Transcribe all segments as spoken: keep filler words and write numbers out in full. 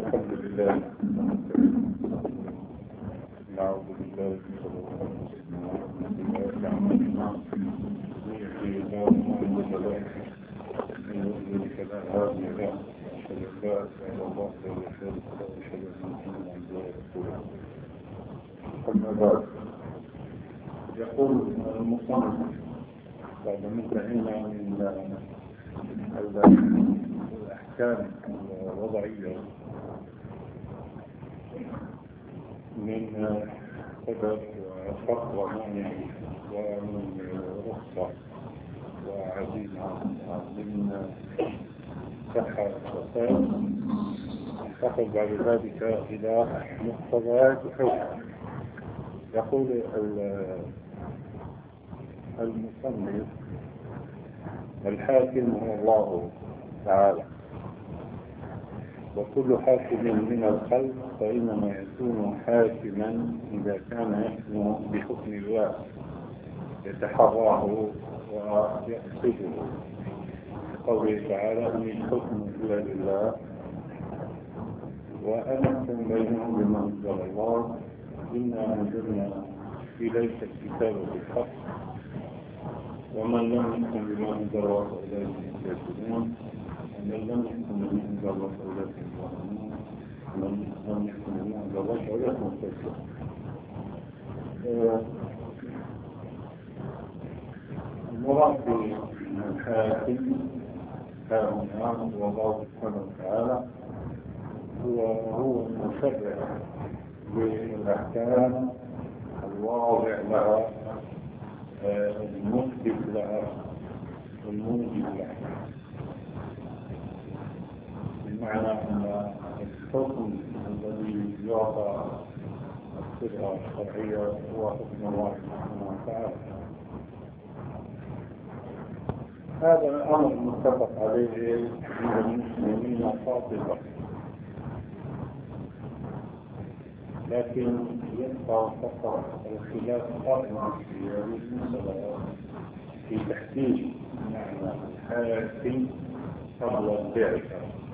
الحمد لله. نعوذ بالله من شرور انفسنا ومن سيئات اعمالنا. من يهده الله فلا مضل له ومن يضلل فلا هادي له. اشهد ان لا اله الا الله وحده لا شريك له واشهد ان محمدا عبده ورسوله. اما بعد، يقول المصنف بعد ما انتهينا من الأحكام الوضعية من سبب وفرق ومانع ومن رخصة وعزيمة من صحة وفساد، انتقل بعد ذلك إلى مقتضيات الحكم. يقول المصنف: الحاكم هو الله تعالى، وكل حاكم من الخلق فإنما يكون حاكما إذا كان يحكم بحكم الله يتحراه ويقصده، قوله تعالى: إن الحكم إلا لله وأن يحكم بينهم بما أنزل الله إنا أنزلنا إليك الكتاب بالحق ومن لم يحكم بما أنزل الله فأولئك هم الكافرون ومن لم يحكم بما أنزل الله فأولئك هم الظالمون ومن لم يحكم بما أنزل الله فأولئك هم الكافرون. المراد بالحاكم هنا هو الله سبحانه وتعالى، هو المشرع بالأحكام الواضع لها المثبت لها والموجب لها، بمعنى أن الحكم الذي يعطى الصفة الشرعية هو حكم الله سبحانه وتعالى. هذا الأمر متفق عليه عند المسلمين قاطبة، لكن يبقى فقط الخلاف قائم في هذه المسألة في تحديد معنى الحاكم قبل البعثة.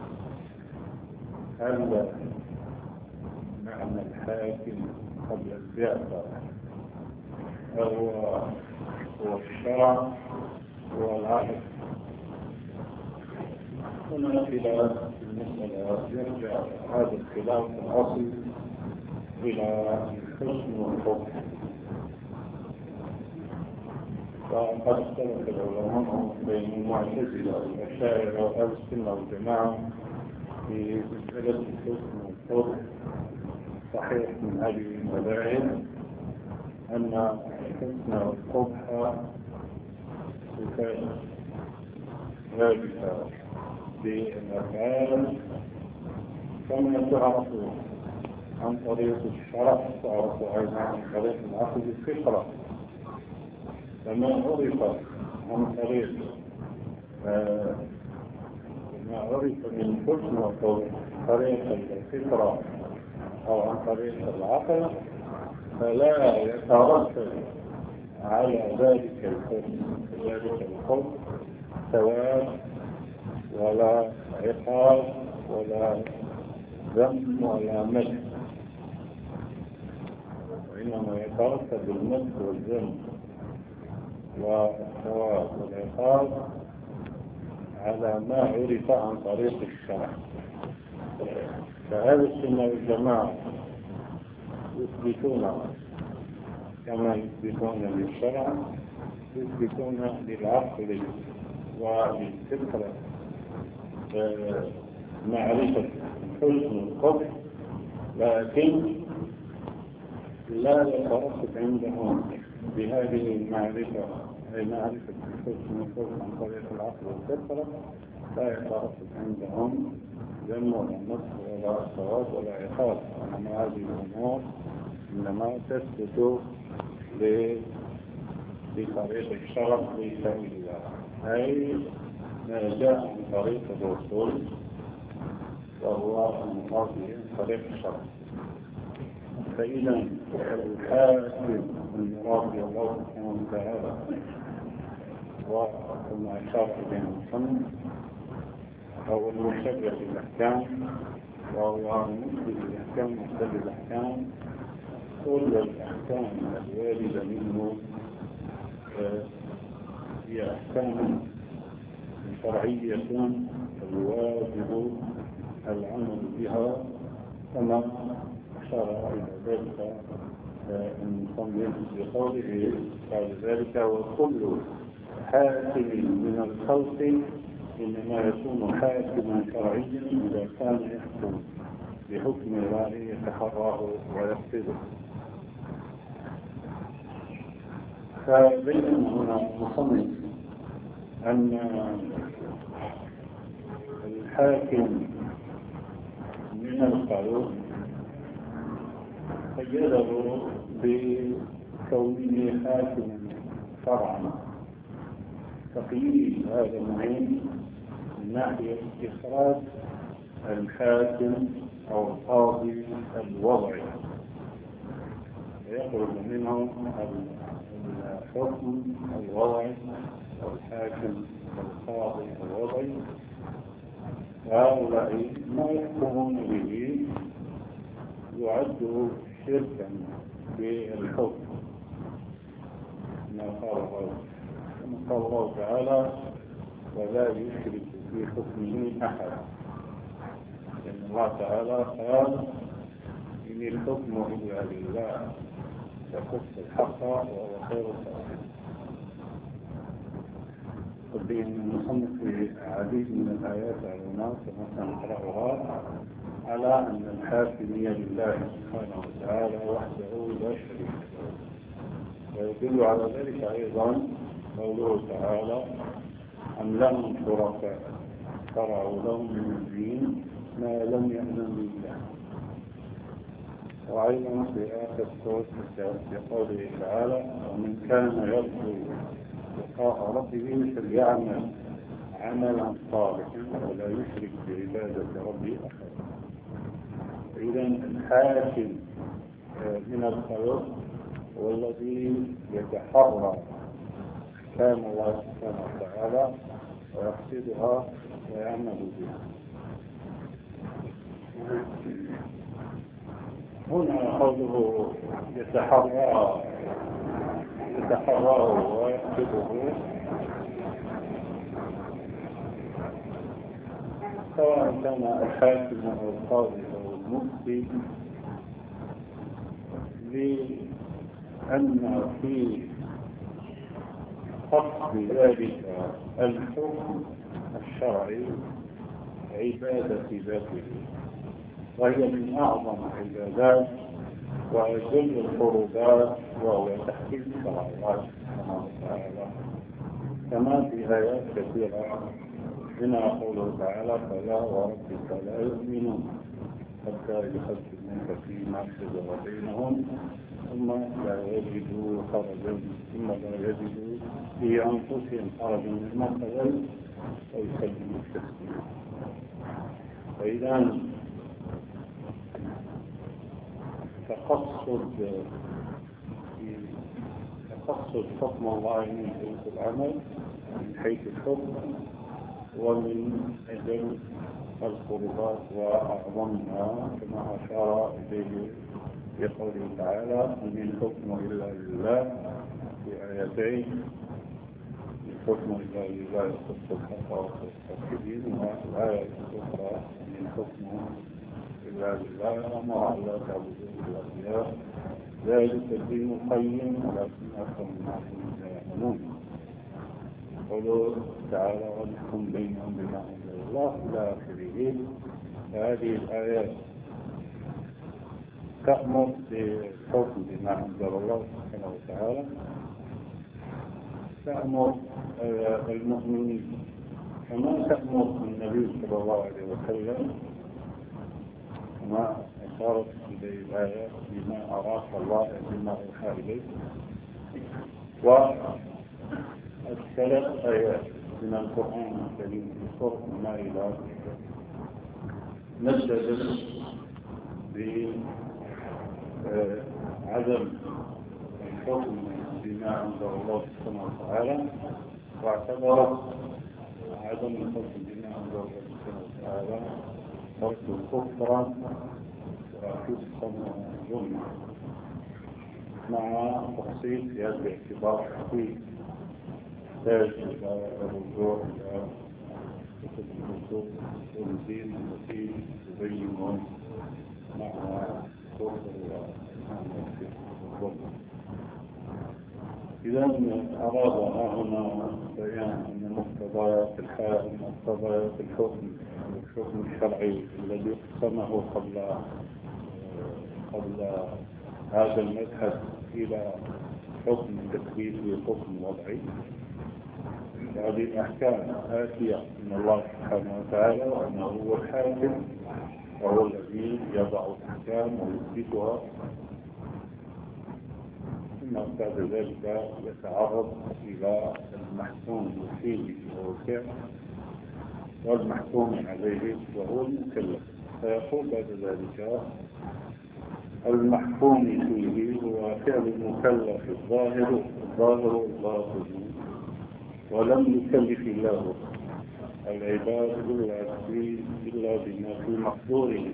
هل معنى الحاكم قبل البعثة هو هو الشرع والعقل؟ هنا خلاف في المسألة يرجع هذا الخلاف الأصل إلى الحسن والحكم. فقد اختلف العلماء بين المعتزلة والأشاعرة وأهل السنة والجماعة في مسألة الحسن والحكم. صحيح من هذه المذاهب أن الحسن والقبح صفات ثابتة بالأفعال كما تعرف عن طريق الشرع، تعرف أيضا عن طريق العقل الفطرة. فما عرف عن طريق آه ما عرف من حسن وقبح طريق الفطرة أو عن طريق العقل فلا يترتب على ذلك الحسن ذلك القبح ثواب ولا عقاب ولا ذنب ولا مجد، وإنما يترتب المجد والذنب والثواب والعقاب على ما عرف عن طريق الشرع. فهذه السنة والجماعة يثبتون كما يثبتون للشرع يثبتون للعقل وللفطرة معرفة حسن القبح، لكن لا يترتب عندهم بهذه المعرفة أي معرفة حسن القبح عن طريق العقل والفطرة لا يترتب عندهم ذم ولا نصر ولا ثواب ولا عقاب، وإنما هذه الأمور إنما تثبت بطريق الشرع ليس إلا أي ما جاء عن طريق الرسول وهو المراد به طريق الشرع. فإذا الحاكم المراد به الله سبحانه وتعالى وما أشار إليه المصنف أو المشرع بالأحكام وهو مثل الأحكام مختلف الأحكام كل الأحكام الواردة منه هي أحكام شرعية الواجب العمل بها كما أشار إلى ذلك المصنف بقوله بعد ذلك وكل حاكم من الخلق إنما يكون حاكما شرعيا إذا كان يحكم بحكم الله يتحراه ويقصده. فبين هنا المصنف أن الحاكم من القانون قيده بكونه حاكما شرعا. تقييد هذا المهم من ناحية إخراج الحاكم أو القاضي الوضعي يخرج منه الحكم الوضعي أو الحاكم القاضي الوضعي. هؤلاء ما يحكمون به يعد شركا بالحكم ما قال الله كما قال الله تعالى ولا يشرك في حكمه أحد. لأن الله تعالى قال إن الحكم إلا لله يقص الحق وهو خير الفاصلين. وبين المصنف في عديد من الآيات على كما سنقرأها على أن الحاكمية لله سبحانه وتعالى وحده لا شريك له. ويدل على ذلك أيضا قوله تعالى أم لهم شركاء شرعوا لهم من الدين ما لم يأذن بالله. وأيضا في آخر سورة في قوله تعالى ومن كان يرجو لقاء ربه فليعمل عملا صالحا ولا يشرك بعبادة ربه أحدا. إذا الحاكم من الخير هو الذي يتحرى أحكام الله سبحانه وتعالى ويقصدها ويعمل بها. هنا قوله يتحرى يتحراه ويقصده سواء كان الحاكم أو القاضي أو المفتي لأن في قصد ذلك الحكم الشرعي عبادة ذاته وهي من أعظم العبادات وأجل القربات وهو تحقيق شرع الله سبحانه وتعالى كما في آيات كثيرة منها قوله تعالى فلا وربك لا يؤمنون حتى يحكموك فيما شجر بينهم ثم لا يجدوا خرجا ثم لا يجدوا في أنفسهم خرجا مما قضيت ويسلموا التسليم. فإذا تقصد تقصد حكم الله من حيث العمل من حيث الحكم ومن أجل القربات وأعظمها كما أشار إليه بقوله تعالى إن الحكم إلا لله في آيتين الحكم إلا لله يخص الحق والتوحيد والآية الأخرى إن الحكم إلا لله أمر ألا تعبدوا إلا إياه ذلك الدين القيم ولكن أكثر الناس لا يعلمون. قوله تعالى ونحكم بينهم بما أنزل الله إلى آخره. هذه الآيات تأمر بالحكم بما أنزل الله سبحانه وتعالى تأمر المؤمنين كما تأمر النبي صلى الله عليه وسلم كما أشارت إليه الآية بما أراك الله بما أوحى إليه. والثلاث آيات من القرآن الكريم في سورة المائدة نزلت بعدم الحكم بما أنزل الله سبحانه وتعالى واعتبرت عدم الحكم بما أنزل الله سبحانه وتعالى ترك كفرا وفسقا ظلما، مع تفصيل في هذا الاعتبار حقيقي يحتاج إلى الرجوع إلى كتب النصوص والدين التي تبين معنى الكفر ومعنى الظلم. إذا أراد هنا بيان أن مقتضيات الحال مقتضيات الحكم الحكم الشرعي الذي قسمه قبل قبل هذا المبحث إلى حكم تكليفي وحكم وضعي. هذه الأحكام آتية من الله سبحانه وتعالى، وأنه هو الحاكم وهو الذي يضع الأحكام ويثبتها، ثم بعد ذلك يتعرض إلى المحكوم فيه وهو الفعل، والمحكوم عليه وهو المكلف. فيقول بعد ذلك المحكوم فيه هو فعل المكلف الظاهر الظاهر الباطن، ولم يكلف الله العباد إلا بما في مقدورهم،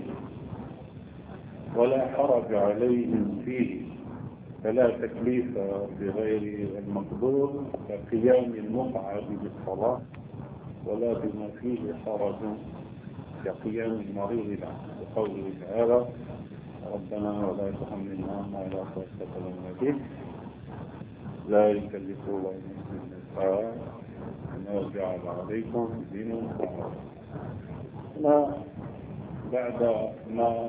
ولا حرج عليهم فيه، فلا تكليف بغير المقدور كقيام المقعد بالصلاة، ولا بما فيه حرج كقيام المريض بقوله تعالى ربنا ولا تحملنا ما لا طاقة لنا به لا يكلف الله نفسا ما جعل عليكم دين ما بعد ما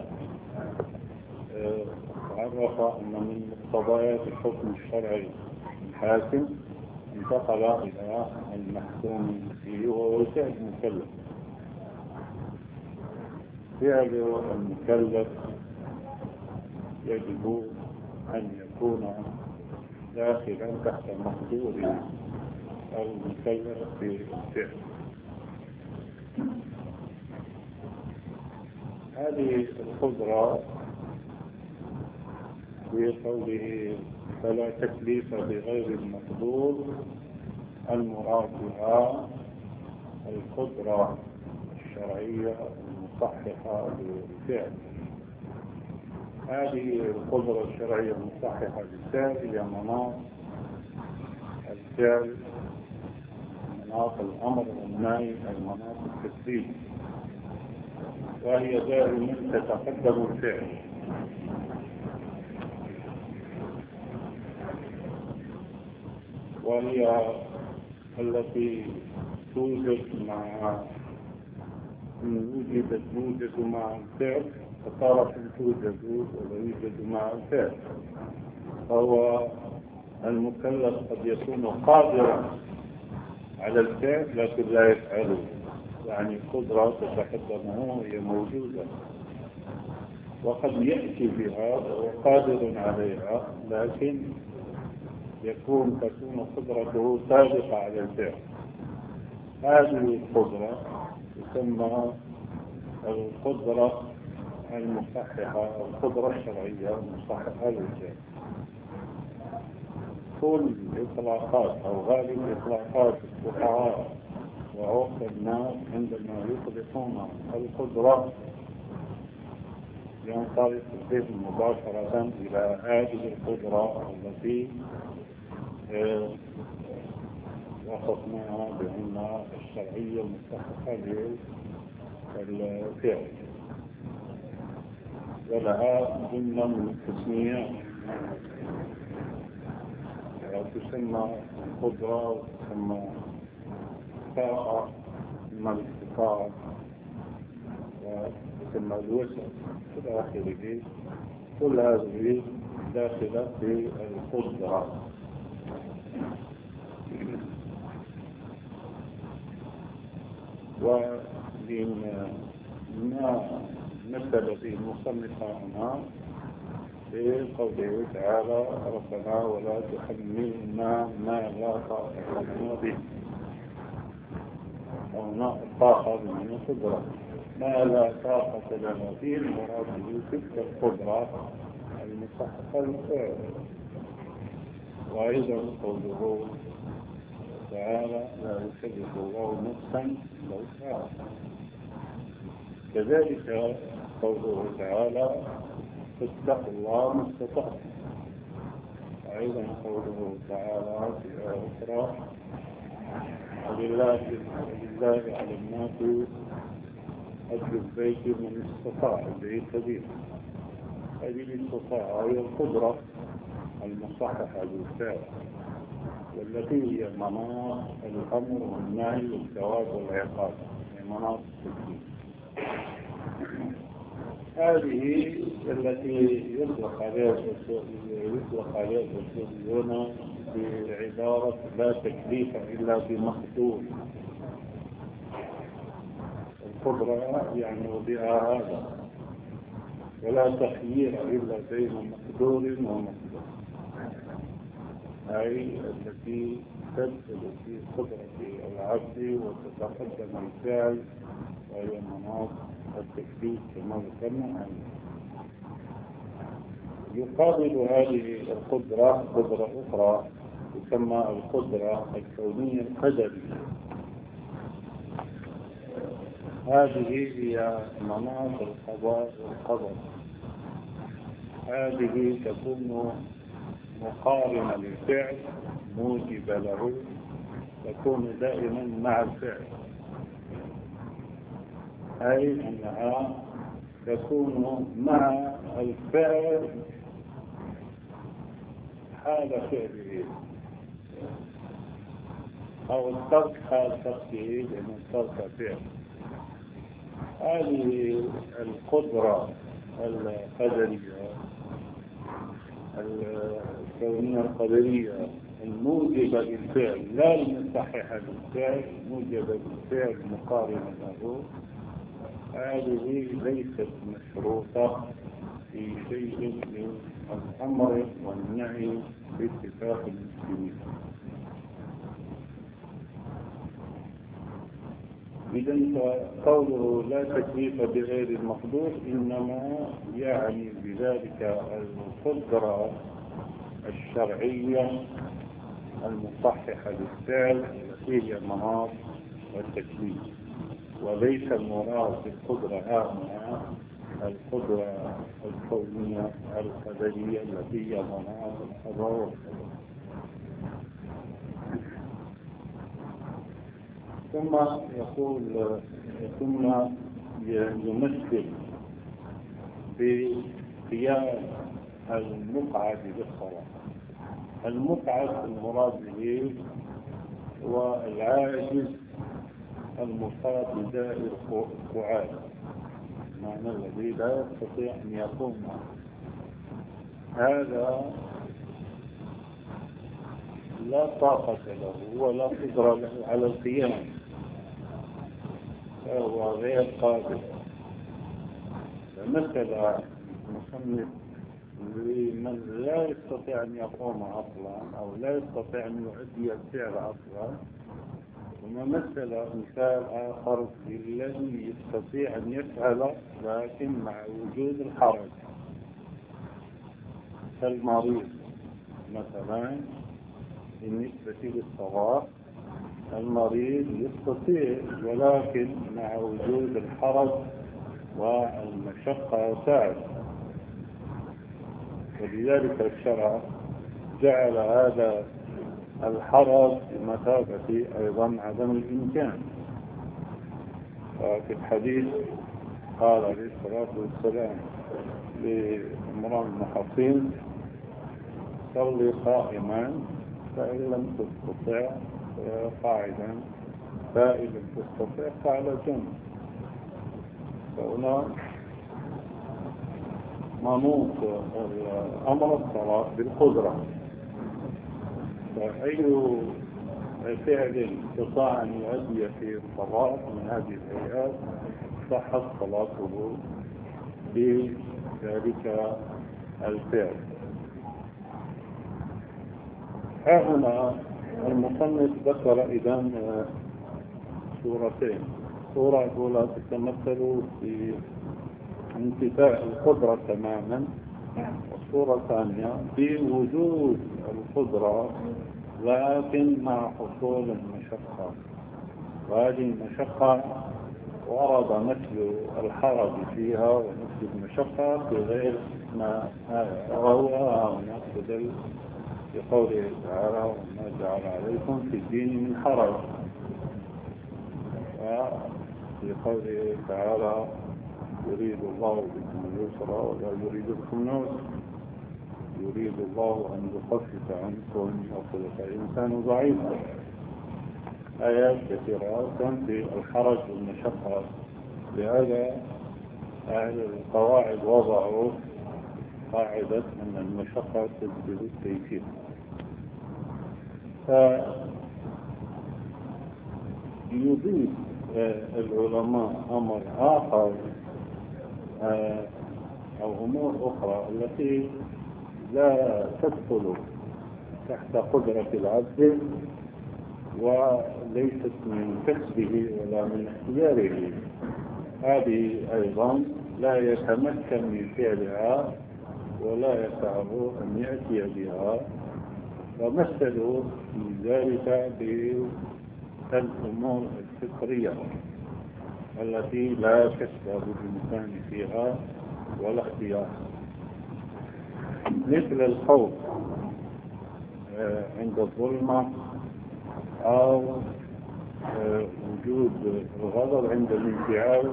عرف أن من مقتضيات الحكم الشرعي الحاكم انتقل إلى المحكوم فيه وهو فعل المكلف. فعل المكلف يجب أن يكون داخلا تحت مقدور المكلف في الفعل. هذه القدرة في قوله فلا تكليف بغير المقدور، المراد بها القدرة الشرعية المصححة للفعل. هذه القدرة الشرعية المصححة للفعل هي مناط الفعل، مناط الأمر والنهي، أي مناط التكليف، وهي دائما تتقدم الفعل. وهي التي توجد مع وجدت توجد مع الفعل، فطرف توجد ولا يوجد مع الفعل. فهو المكلف قد يكون قادرا على الفعل لكن لا يفعله، يعني القدرة تتقدمه وهي موجودة، وقد يأتي بها وهو قادر عليها لكن يكون تكون قدرته سابقة على الفعل. هذه القدرة تسمى القدرة المصححة أو القدرة الشرعية المصححة للفعل. كل إطلاقات أو غالب إطلاقات الفقهاء وعرف الناس عندما يطلقون القدرة ينطلق الذهن مباشرة إلى هذه القدرة التي وصفناها بأنها الشرعية المصححة للفعل، ولها ضمن من التسميات تسمى القدرة وتسمى الطاقة، تسمى الاستطاعة، وتسمى الوسع إلى آخره. كل هذه داخلة في القدرة. ومما مثل به المصنف هنا في قوله تعالى ربنا ولا تحملنا ما لا طاقة لنا به، أو الطاقة من القدرة، ما لا طاقة لنا به المراد به تلك القدرة المصححة للفعل. وأيضا قوله تعالى لا يكلف الله نفسا إلا وسعها، كذلك قوله تعالى فاتقوا الله ما استطعتم. أيضا قوله تعالى في آية أخرى ولله ولله على الناس حج البيت من استطاع إليه سبيلا. هذه الاستطاعة هي القدرة المصححة بالفعل والتي هي مناط الأمر والنهي والثواب والعقاب، هي مناط التكليف. هذه التي يطلق عليها يطلق عليها الأصوليون بعبارة لا تكليف إلا بمقدور. القدرة يعني بها هذا، ولا تخيير إلا بين مقدور ومقدور، أي التي تدخل في قدرة العبد وتتقدم الفعل، وهي مناط التكليف كما ذكرنا عنه. يقابل هذه القدرة قدرة أخرى تسمى القدرة الكونية القدرية. هذه هي مناط القضاء والقدر. هذه تكون مقارنة للفعل موجبة له، تكون دائما مع الفعل، أي أنها تكون مع الفعل حال فعله أو الترك حال تركه، لأن الترك فعل. هذه القدرة القدرية الكونية القدرية الموجبة للفعل لا المصححة للفعل، موجبة للفعل مقارنة له، هذه ليست مشروطة في شيء من الأمر والنهي باتفاق المسلمين. إذن قوله لا تكليف بغير المقدور إنما يعني بذلك القدرة الشرعية المصححة للفعل التي هي مناط والتكليف، وليس المراد بالقدرة هنا القدرة الكونية القدرية التي هي مناط القضاء والقدر. ثم يقول ثم يمثل بقيام المقعد بالصلاة. المقعد المراد به هو العاجز المصاب بداء القعاد، معنى الذي لا يستطيع أن يقوم. هذا لا طاقة له ولا قدرة له على القيام، فهو غير قادر. فمثل المصنف لمن لا يستطيع أن يقوم أصلا أو لا يستطيع أن يؤدي الفعل أصلا، ثم مثل مثال آخر للذي يستطيع أن يفعل لكن مع وجود الحرج كالمريض مثلا. بالنسبة للصلاة المريض يستطيع ولكن مع وجود الحرج والمشقة تعب، ولذلك الشرع جعل هذا الحرج بمثابة أيضا عدم الإمكان. ففي الحديث قال عليه الصلاة والسلام لعمران بن حصين صلي قائما فإن لم تستطع قاعدا فإن لم تستطع فعلى جنب. فهنا منوط أمر الصلاة بالقدرة، فأي فعل استطاع أن يؤدي في الصلاة من هذه الهيئات صحت صلاته بذلك الفعل. ها هنا المصنف ذكر إذن سورتين. سورة أولى تتمثل في انتفاء القدرة تماما، والصورة الثانية في وجود القدرة لكن مع حصول المشقة، وهذه المشقة ورد مثل الحرج فيها ومثل المشقة في غير ما وهو هنا استدل بقوله تعالى وما جعل عليكم في الدين من حرج، وفي قوله تعالى يريد الله بكم اليسر ولا يريد بكم العسر، يريد الله أن يخفف عنكم وخلق الإنسان ضعيفا. آيات كثيرة في الحرج والمشقة. لهذا أهل القواعد وضعوا قاعدة أن المشقة تجلب التيسير. فيضيف العلماء أمر آخر أو أمور أخرى التي لا تدخل تحت قدرة العبد وليست من كسبه ولا من اختياره، هذه أيضا لا يتمكن من فعلها ولا يسعه أن يأتي بها. ومثلوا في ذلك بالأمور الفطرية التي لا كسب للإنسان فيها ولا اختيار، مثل الخوف عند الظلمة أو وجود الغضب عند الانفعال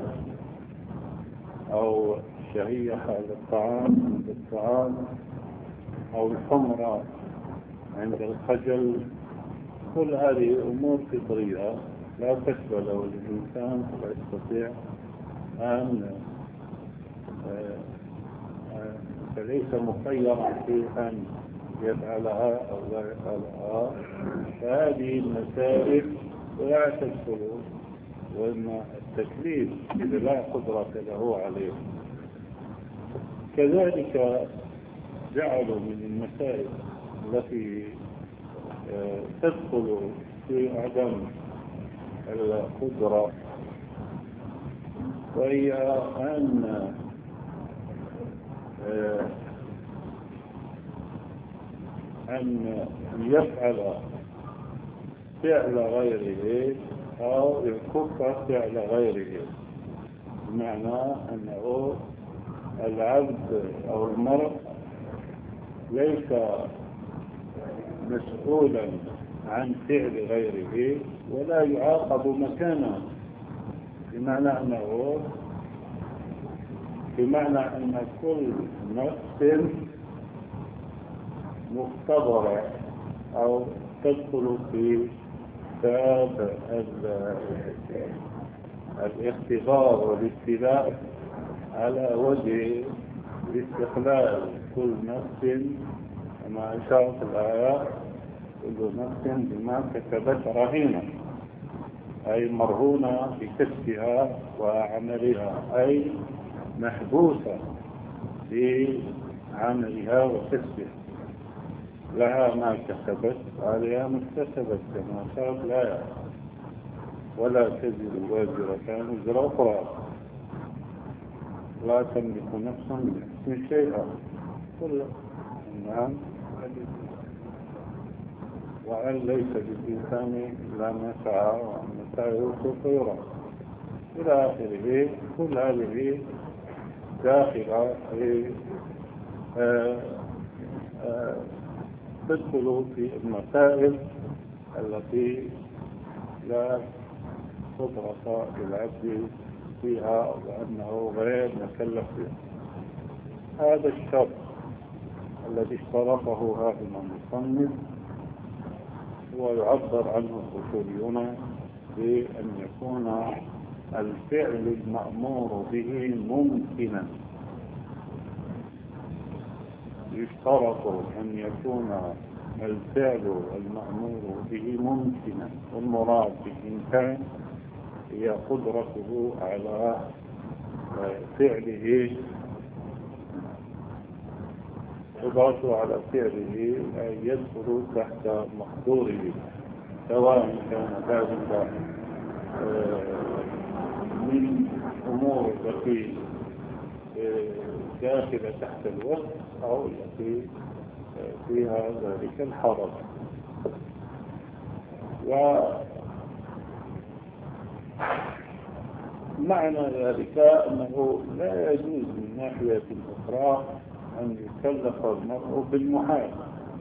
أو الشهية على الطعام عند الطعام أو الحمرة عند الخجل. كل هذه أمور فطرية لا كسب له الإنسان ولا يستطيع أن فليس مخيرا في أن يفعلها أو لا يفعلها. فهذه المسائل لا تدخل، وإن التكليف لا قدرة له عليه. كذلك جعلوا من المسائل التي تدخل في عدم القدرة وهي أن أن يفعل فعل غيره أو يكف فعل غيره، بمعنى أنه العبد أو المرء ليس مسؤولا عن فعل غيره ولا يعاقب مكانه، بمعنى أنه بمعنى أن كل نفس مختبرة أو تدخل في باب الاختبار والابتلاء على وجه الاستقلال. كل نفس كما أشار في الآيات كل نفس بما كسبت رهينة، أي مرهونة بكسبها وعملها، أي محبوسة بعملها وكسبها، لها ما كسبت عليها ما اكتسبت، كما قال لا ولا تزر وازرة وزر أخرى، لا تملك نفس من شيئا. كل نعم. وأن ليس للإنسان إلا ما سعى وأن سعيه سوف يرى إلى آخره. كل هذه داخلة في تدخل في المسائل التي لا قدرة للعبد فيها وأنه غير مكلف فيها. هذا الشرط الذي اشترطه هذا المصنف هو يعبر عنه الأصوليون بأن يكون الفعل المأمور به ممكنا. يشترط أن يكون الفعل المأمور به ممكنا، والمراد بالإمكان هي قدرته على فعله قدرته على فعله يدخل تحت مقدوره، سواء كان ذلك من أمور التي داخلة تحت الوصف أو التي فيها ذلك الحرج. ومعنى ذلك أنه لا يجوز من ناحية أخرى أن يكلف المرء بالمحال،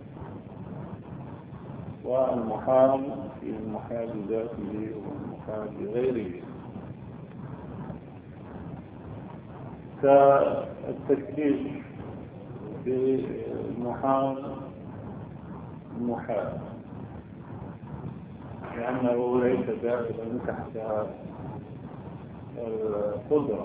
والمحال في المحال ذاته والمحال بغيره، كالتكليف بالمحال محال لأنه ليس داخلا تحت القدرة.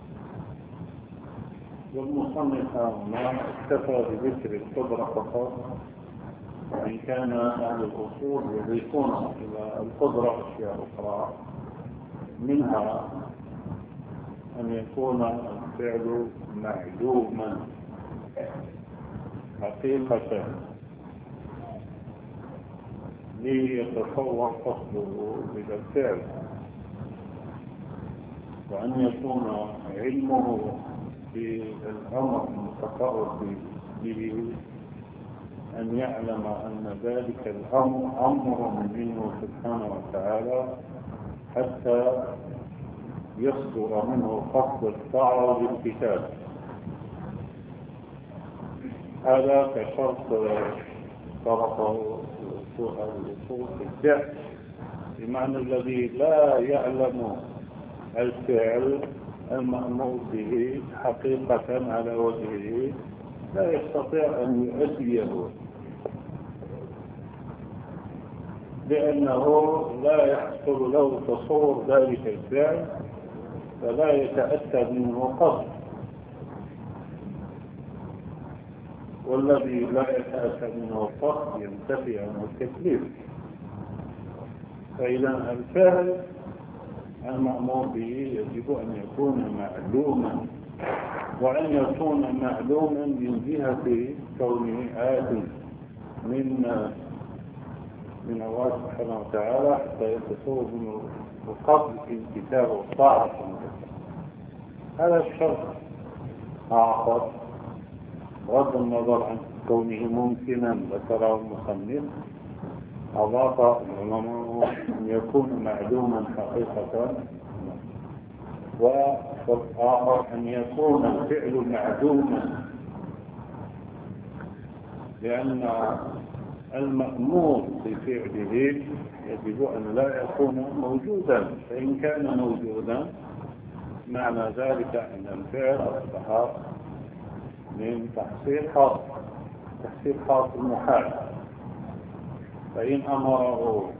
والمصنف هنا اكتفى بذكر القدرة فقط، وإن كان أهل الأصول يضيفون إلى القدرة أشياء أخرى، منها أن يكون الفعل معلوما حقيقة ليتصور قصده بالفعل، وأن يكون علمه بالأمر المتقرب به أن يعلم أن ذلك الأمر أمر منه سبحانه وتعالى حتى يصدر منه قصد الطاعة بالكتاب. هذا كشرط طرقه الوصول في الفعل، بمعنى الذي لا يعلم الفعل المأمور به حقيقة على وجهه لا يستطيع أن يؤديه، لأنه لا يحصل له تصور ذلك الفعل فلا يتأتى منه قصد، والذي لا يتأتى منه القصد ينتفي عنه التكليف. فإذا الفعل المأمور به يجب أن يكون معلوما، وأن يكون معلوما من جهة كونه آت من من الله سبحانه وتعالى حتى يتصور منه القصد في الكتاب والطاعة. هذا الشرط أعقد بغض النظر عن كونه ممكنا ذكره المصنف، أضاف العلماء أن يكون معلوما حقيقة، والآخر أن يكون الفعل معلوما، لأن المأمور بفعله يجب أن لا يكون موجودا، فإن كان موجودا معنى ذلك أن الفعل أصبح من تحصيل حاصل تحصيل حاصل محال. فإن أمره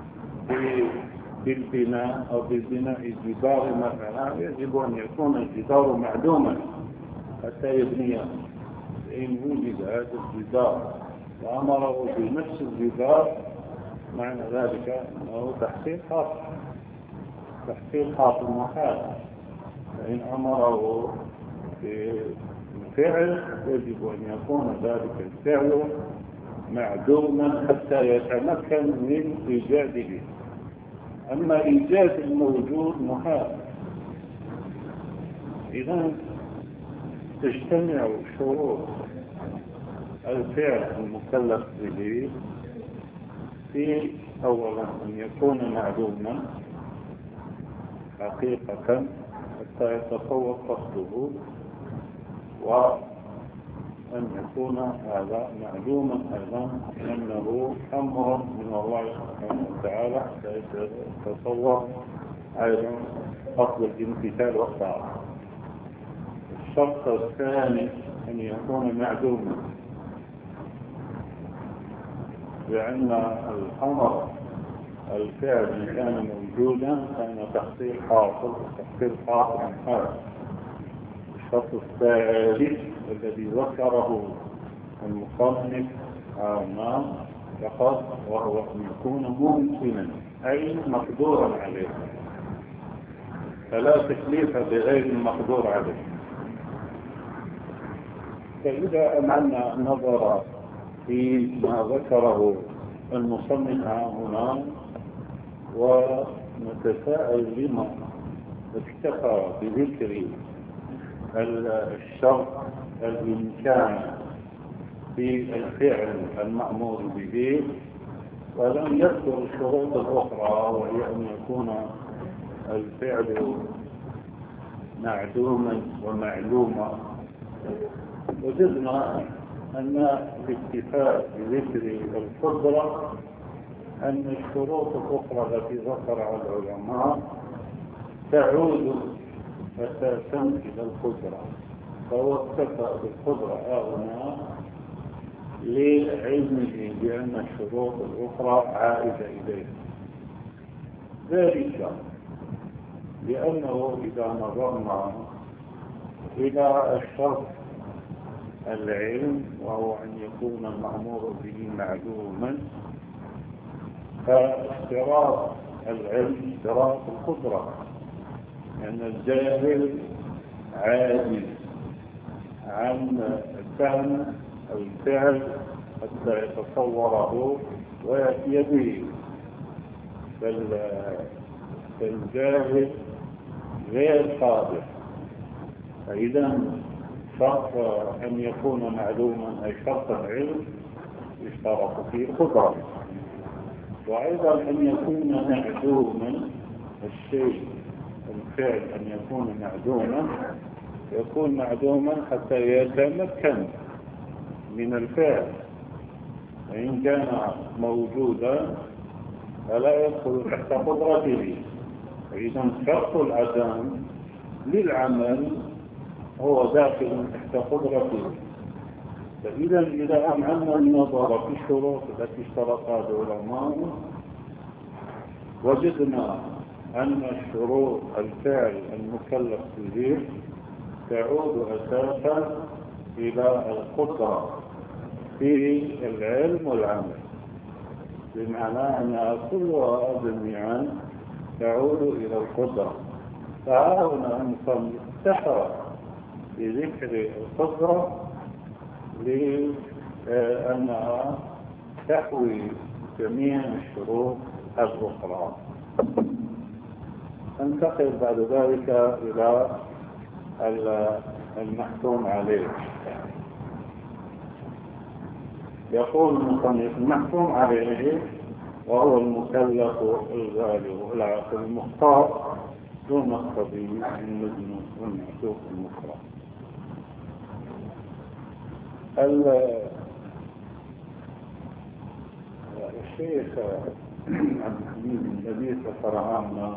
بالبناء أو بالبناء الجدار مثلا يجب أن يكون الجدار معلوما حتى يبنيه. فإن وجد هذا الجدار وأمره بنفس الجدار معنى ذلك أنه تحصيل حاصل تحصيل حاصل محال. فإن أمره بالفعل يجب أن يكون ذلك الفعل معدوما حتى يتمكن من إيجاده. أما إيجاد الموجود محال. إذا تجتمع شروط الفعل المكلف به في أولا أن يكون معلوما حقيقة حتى يتصور قصده، وأن يكون هذا معلوما أيضا أنه أمر من الله سبحانه وتعالى حتى يتصور أيضا قصد الامتثال والطاعة. الشرط الثاني أن يكون معلوما، لأن الأمر الفعل كان موجودا كان تحصيل حاصل تحصيل حاصل عن هذا. الشرط الثالث الذي ذكره المصنف هنا فقط وهو أن يكون ممكنا أي مقدورا عليه، فلا تكليف بغير المقدور عليه. فإذا أمعنا نظر في ما ذكره المصنف هنا ونتساءل لما اكتفى بذكر الشرط الإمكان في الفعل المأمور به ولم يذكر الشروط الأخرى، وهي أن يكون الفعل معدوما ومعلوما. وجدنا أن الاكتفاء بذكر القدرة أن الشروط الأخرى التي ذكرها العلماء تعود أساسا إلى القدرة، فهو اكتفى بالقدرة هنا لعلمه بأن الشروط الأخرى عائدة إليه، ذلك لأنه إذا نظرنا إلى الشرط العلم وهو أن يكون المأمور به معلوما، فاشتراط العلم اشتراط القدرة، لأن الجاهل عاجز عن الفهم أو الفعل حتى يتصوره ويأتي به، فالجاهل غير قادر. فإذا شرط أن يكون معلوما أي شرط العلم يشترط فيه القدرة، وأيضا أن يكون معدوما الشيء الفعل أن يكون معدوما يكون معدوما حتى يتمكن من الفعل، وإن كان موجودا فلا يدخل تحت قدرته. فإذا شرط العدم للعمل هو داخل تحت قدرته. فإذا إذا أمعنا النظر في الشروط التي اشترطها العلماء وجدنا أن الشروط الفعل المكلف به تعود أساسا إلى القدرة في العلم والعمل، بمعنى أنها كلها جميعا تعود إلى القدرة. فهنا نصنف افتخر بذكر القدرة لأنها تحوي جميع الشروط الأخرى. ننتقل بعد ذلك إلى المحكوم عليه. يقول المصنف المحكوم عليه وهو المكلف البالغ العاقل المختار دون الصبي المجنون والمعشوق المكره. الشيخ عبد الحميد النبي ذكر عنا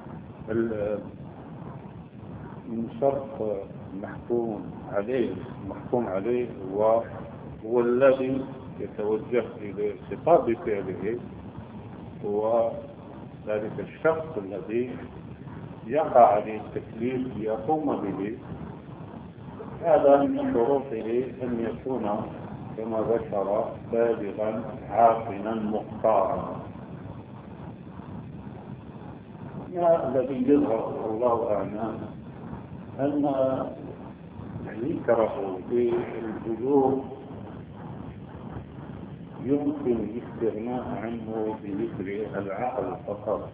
من شرط المحكوم عليه المحكوم عليه هو هو الذي يتوجه إلى خطاب فعله، هو ذلك الشخص الذي يقع عليه التكليف ليقوم به. هذا من شروطه أن يكون كما ذكر بالغا عاقلا مختارا. الذي يظهر الله أعلم أن ذكره بالبلوغ يمكن الاستغناء عنه بذكر العقل فقط،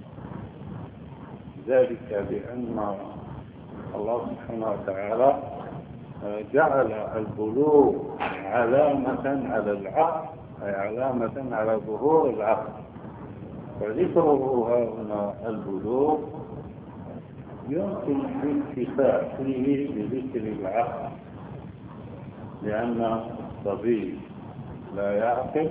ذلك لأن الله سبحانه وتعالى جعل البلوغ علامة على العقل، أي علامة على ظهور العقل، فذكره هنا البلوغ يمكن الاكتفاء فيه بذكر العقل، لأن الصبي لا يعقل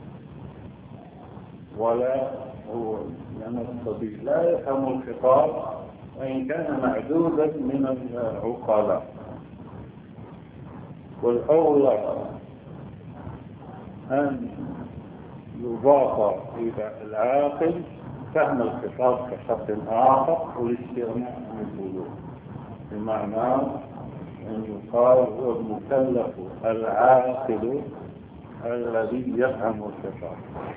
ولا هو لأن الصبي لا يفهم الخطاب وإن كان معدودا من العقلاء. والأولى أن يضاف إلى العاقل فهم الخطاب كشخص آخر والاستغناء عن البلوغ، بمعنى أن يقال هو المكلف العاقل الذي يفهم الخطاب،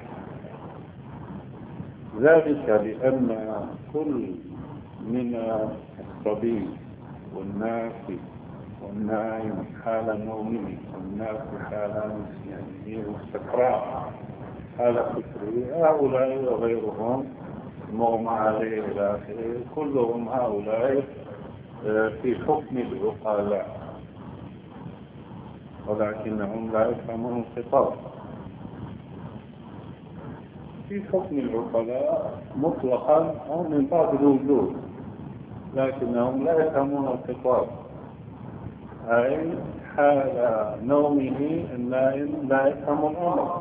ذلك لأن كل من الصبي والناسي والنائم حال نومه والناس حال نسيانه والسكران حال فكره، هؤلاء وغيرهم مغمى عليه إلى آخره، كلهم هؤلاء في حكم العقلاء ولكنهم لا يفهمون الخطاب. في حكم العقلاء مطلقا أو من باب الوجود، لكنهم لا يفهمون الخطاب، أي حال نومه النائم لا يفهم الأمر،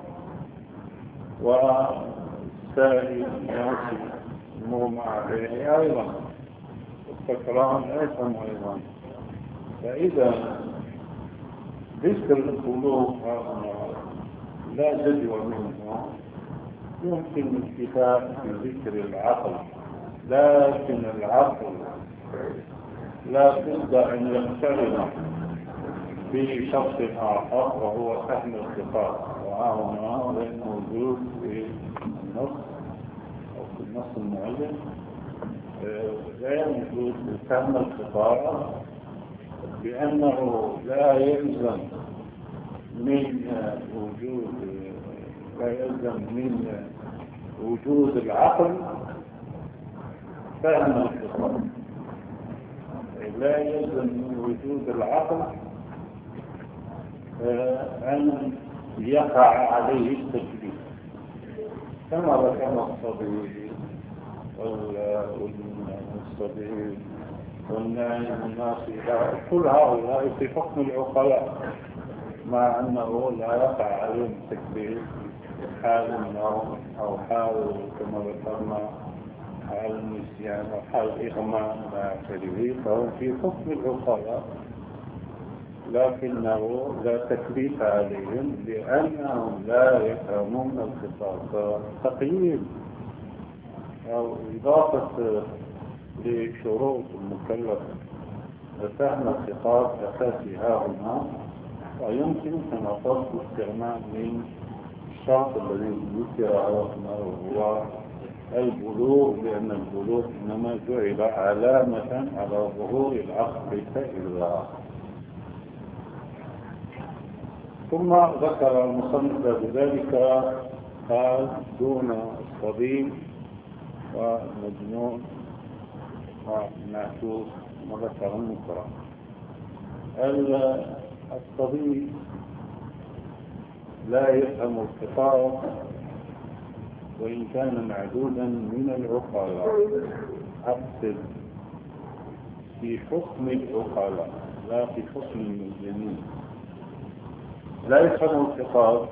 والسائل يمشي المغمى عليه أيضا، السكران لا يفهم أيضا. فإذا ذكر القلوب لا جدوى منه، يمكن الكتاب في ذكر العقل، لكن العقل لا بد أن يقترن بشخص آخر وهو فهم الخطاب، وهنا غير موجود في النص أو في النص المعين، غير موجود في فهم الخطاب، بأنه لا يلزم من وجود لا يلزم من وجود العقل فهم الخطاب، لا يلزم من وجود العقل أن يقع عليه التكليف، كما ذكرنا الصبي والصبي والنائم والناس، كل هؤلاء في حكم العقلاء، مع أنه لا يقع عليهم التكليف حال النوم أو حال كما ذكرنا حال النسيان أو حال الإغماء إلى آخره، فهو في حكم العقلاء، لكنه لا تكليف عليهم لأنهم لا يفهمون الخطاب. تقييد أو إضافة لشروط المكلف فهم الخطاب أساسي هنا، ويمكن أن أقصد الاستغناء من الشرط الذي ذكر هنا وهو البلوغ، لأن البلوغ إنما جعل علامة على ظهور العقل إلا. ثم ذكر المصنف بذلك قال دون الصبي ومجنون ومعتوه، وذكر النكرة. الصبي لا يفهم الخطاب وإن كان معدودا من العقلاء، أقصد في حكم العقلاء لا في حكم المجانين. لا يفهم الخطاب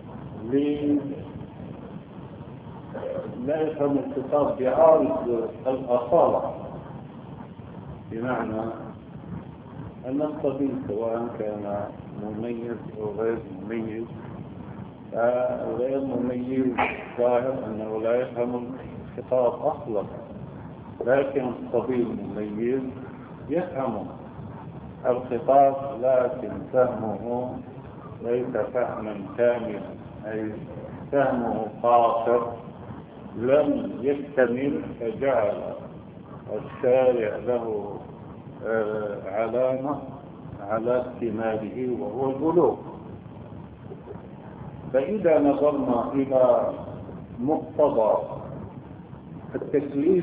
لا يفهم الخطاب بعارض الأصالة، بمعنى أن الصبي سواء كان مميز أو غير مميز، غير مميز ظاهر أنه لا يفهم الخطاب أصلا، لكن الصبي المميز يفهم الخطاب، لكن فهمه ليس فهما كاملا، أي فهمه قاصر لم يكتمل، فجعل الشارع له علامة على اكتماله وهو البلوغ. فإذا نظرنا إلى مقتضى التكليف،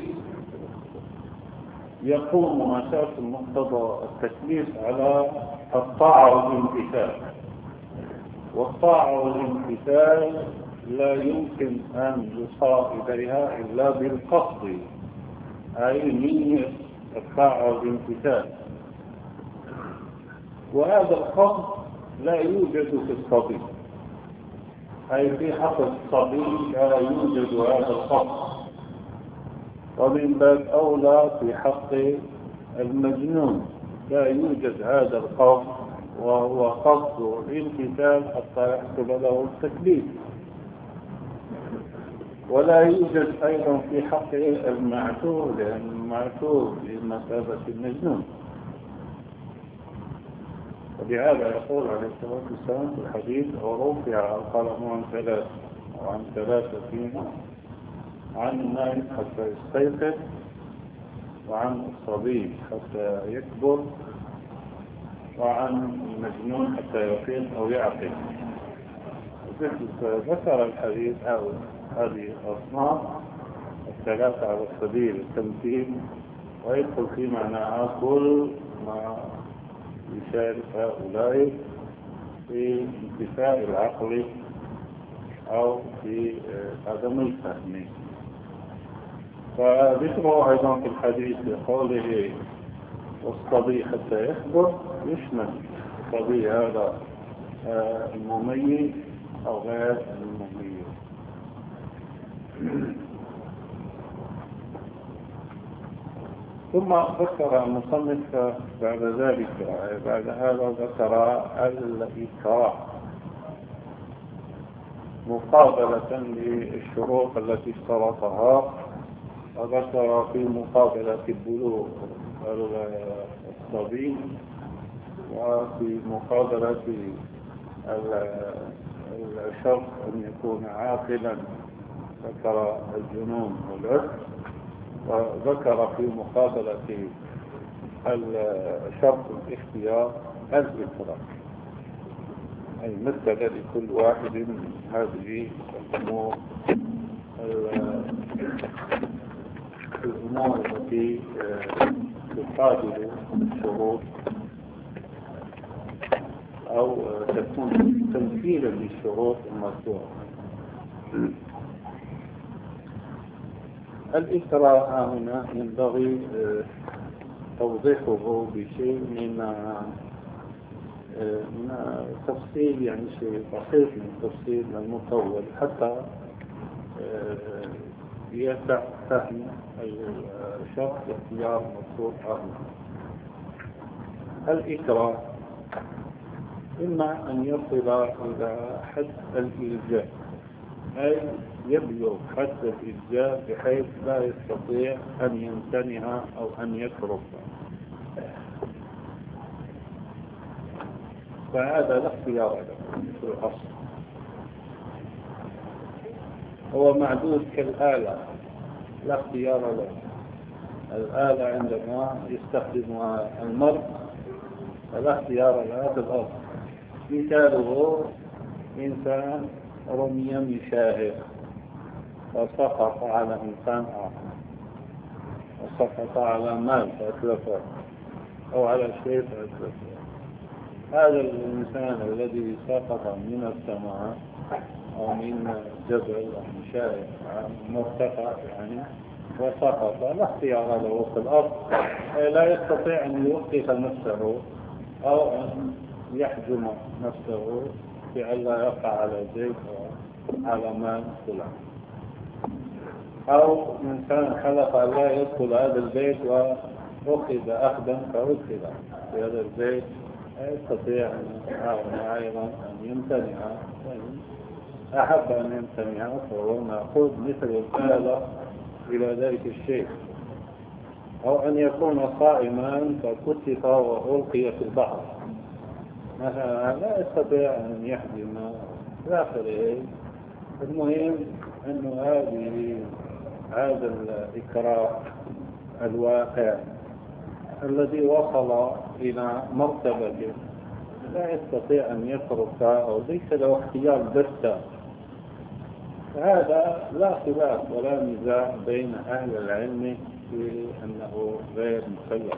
يقوم أساس مقتضى التكليف على الطاعة والامتثال، والطاعة والامتثال لا يمكن أن يصار إليها إلا بالقصد، أي نية الطاعة والامتثال، وهذا القصد لا يوجد في الصبي، أي في حق الصبي لا يوجد هذا القصد، ومن باب أولى في حق المجنون لا يوجد هذا القصد، وهو قصد الامتثال حتى يحصل له التكليف. ولا يوجد أيضا في حق المعتوه، لأن المعتوه بمثابة المجنون. ولهذا يقول عليه الصلاة والسلام في الحديث: ورفع القلم عن ثلاث، وعن ثلاثة فينا، عن النائم حتى يستيقظ، وعن الصبي حتى يكبر، وعن المجنون حتى يفيق أو يعقل. ذكر الحديث هذه الأصناف الثلاثة على سبيل التمثيل، ويدخل في معناها كل ما يشارك هؤلاء في انتفاء العقل أو في عدم الفهم. فذكره أيضا في الحديث بقوله والصبي حتى يكبر يشمل الصبي هذا المميز أو غير المميز. ثم ذكر المصنف بعد ذلك بعد هذا ذكر الإكراه مقابلة للشروط التي اشترطها، وذكر في مقابلة البلوغ الصبي، وفي مقابلة الشرط أن يكون عاقلا ذكر الجنون والعسر، وذكر في مقابلة الشرط الاختيار الإكراه، أي مثل لكل واحد من هذه الأمور الأمور التي تقابل الشروط أو تكون تمثيلا للشروط المذكورة. الإكراه هنا ينبغي توضيحه بشيء من من تفصيل، يعني شيء بسيط من تفصيل المطول حتى يسع فهم الشخص اختيار مذكور هنا. الإكراه إما أن يصل إلى حد الإلزام، أي يبلغ حد الإلزام بحيث لا يستطيع أن يمتنع أو أن يتركها، فهذا لا اختيار له في الأصل، هو معدود كالآلة لا اختيار له. الآلة عندما يستخدمها المرء فلا اختيار لها في الأرض. مثاله إنسان رمي من شاهق وسقط على إنسان آخر، وسقط على مال فأتلفه أو على شيء فأتلفه. هذا الإنسان الذي سقط من السماء أو من جبل أو من شاهق مرتفع يعني وسقط، لا اختيار له في الأرض، لا يستطيع أن يوقف نفسه أو أن يحجم نفسه بألا يقع على زيت أو على ماء فلان. أو إنسان حلف لا يدخل هذا البيت وأخذ أخذا فأدخل في هذا البيت، لا يستطيع أن يحاول أيضا أن يمتنع، أحب أن يمتنع فهو نأخذ مثل الآلة إلى ذلك الشيء. أو أن يكون صائما فكتف وألقي في البحر مثلا، لا يستطيع أن يحجم إلى آخره. المهم أن هذه هذا الإكراه الواقع الذي وصل إلى مرتبة لا يستطيع أن يتركها أو ليس له اختيار بتة، هذا لا خلاف ولا نزاع بين أهل العلم في أنه غير مكلف،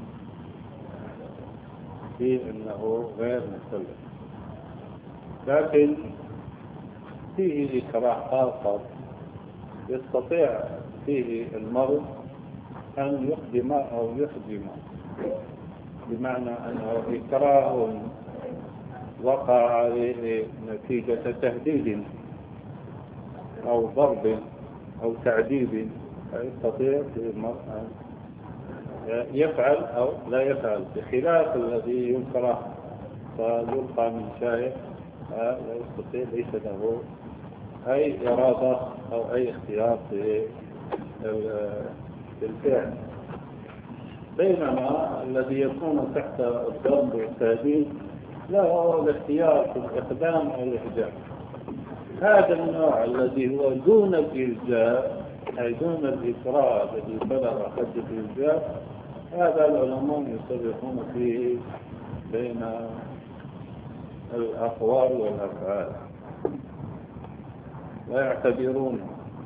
في أنه غير مكلف. لكن فيه إكراه آخر يستطيع فيه المرء أن يقدم أو يخدم، بمعنى أنه إكراه وقع عليه نتيجة تهديد أو ضرب أو تعذيب، فيستطيع المرء أن يفعل أو لا يفعل، بخلاف الذي يكره فيلقى من شيء لا يستطيع، ليس له أي إرادة أو أي اختيار في الفعل. بينما الذي يكون تحت الضرب والتهديد له الاختيار في الإقدام أو الإحجام. هذا النوع الذي هو دون الإلزام أي دون الإكراه الذي بلغ حد الإلزام، هذا العلماء يفرقون فيه بين الأقوال والأفعال، ويعتبرون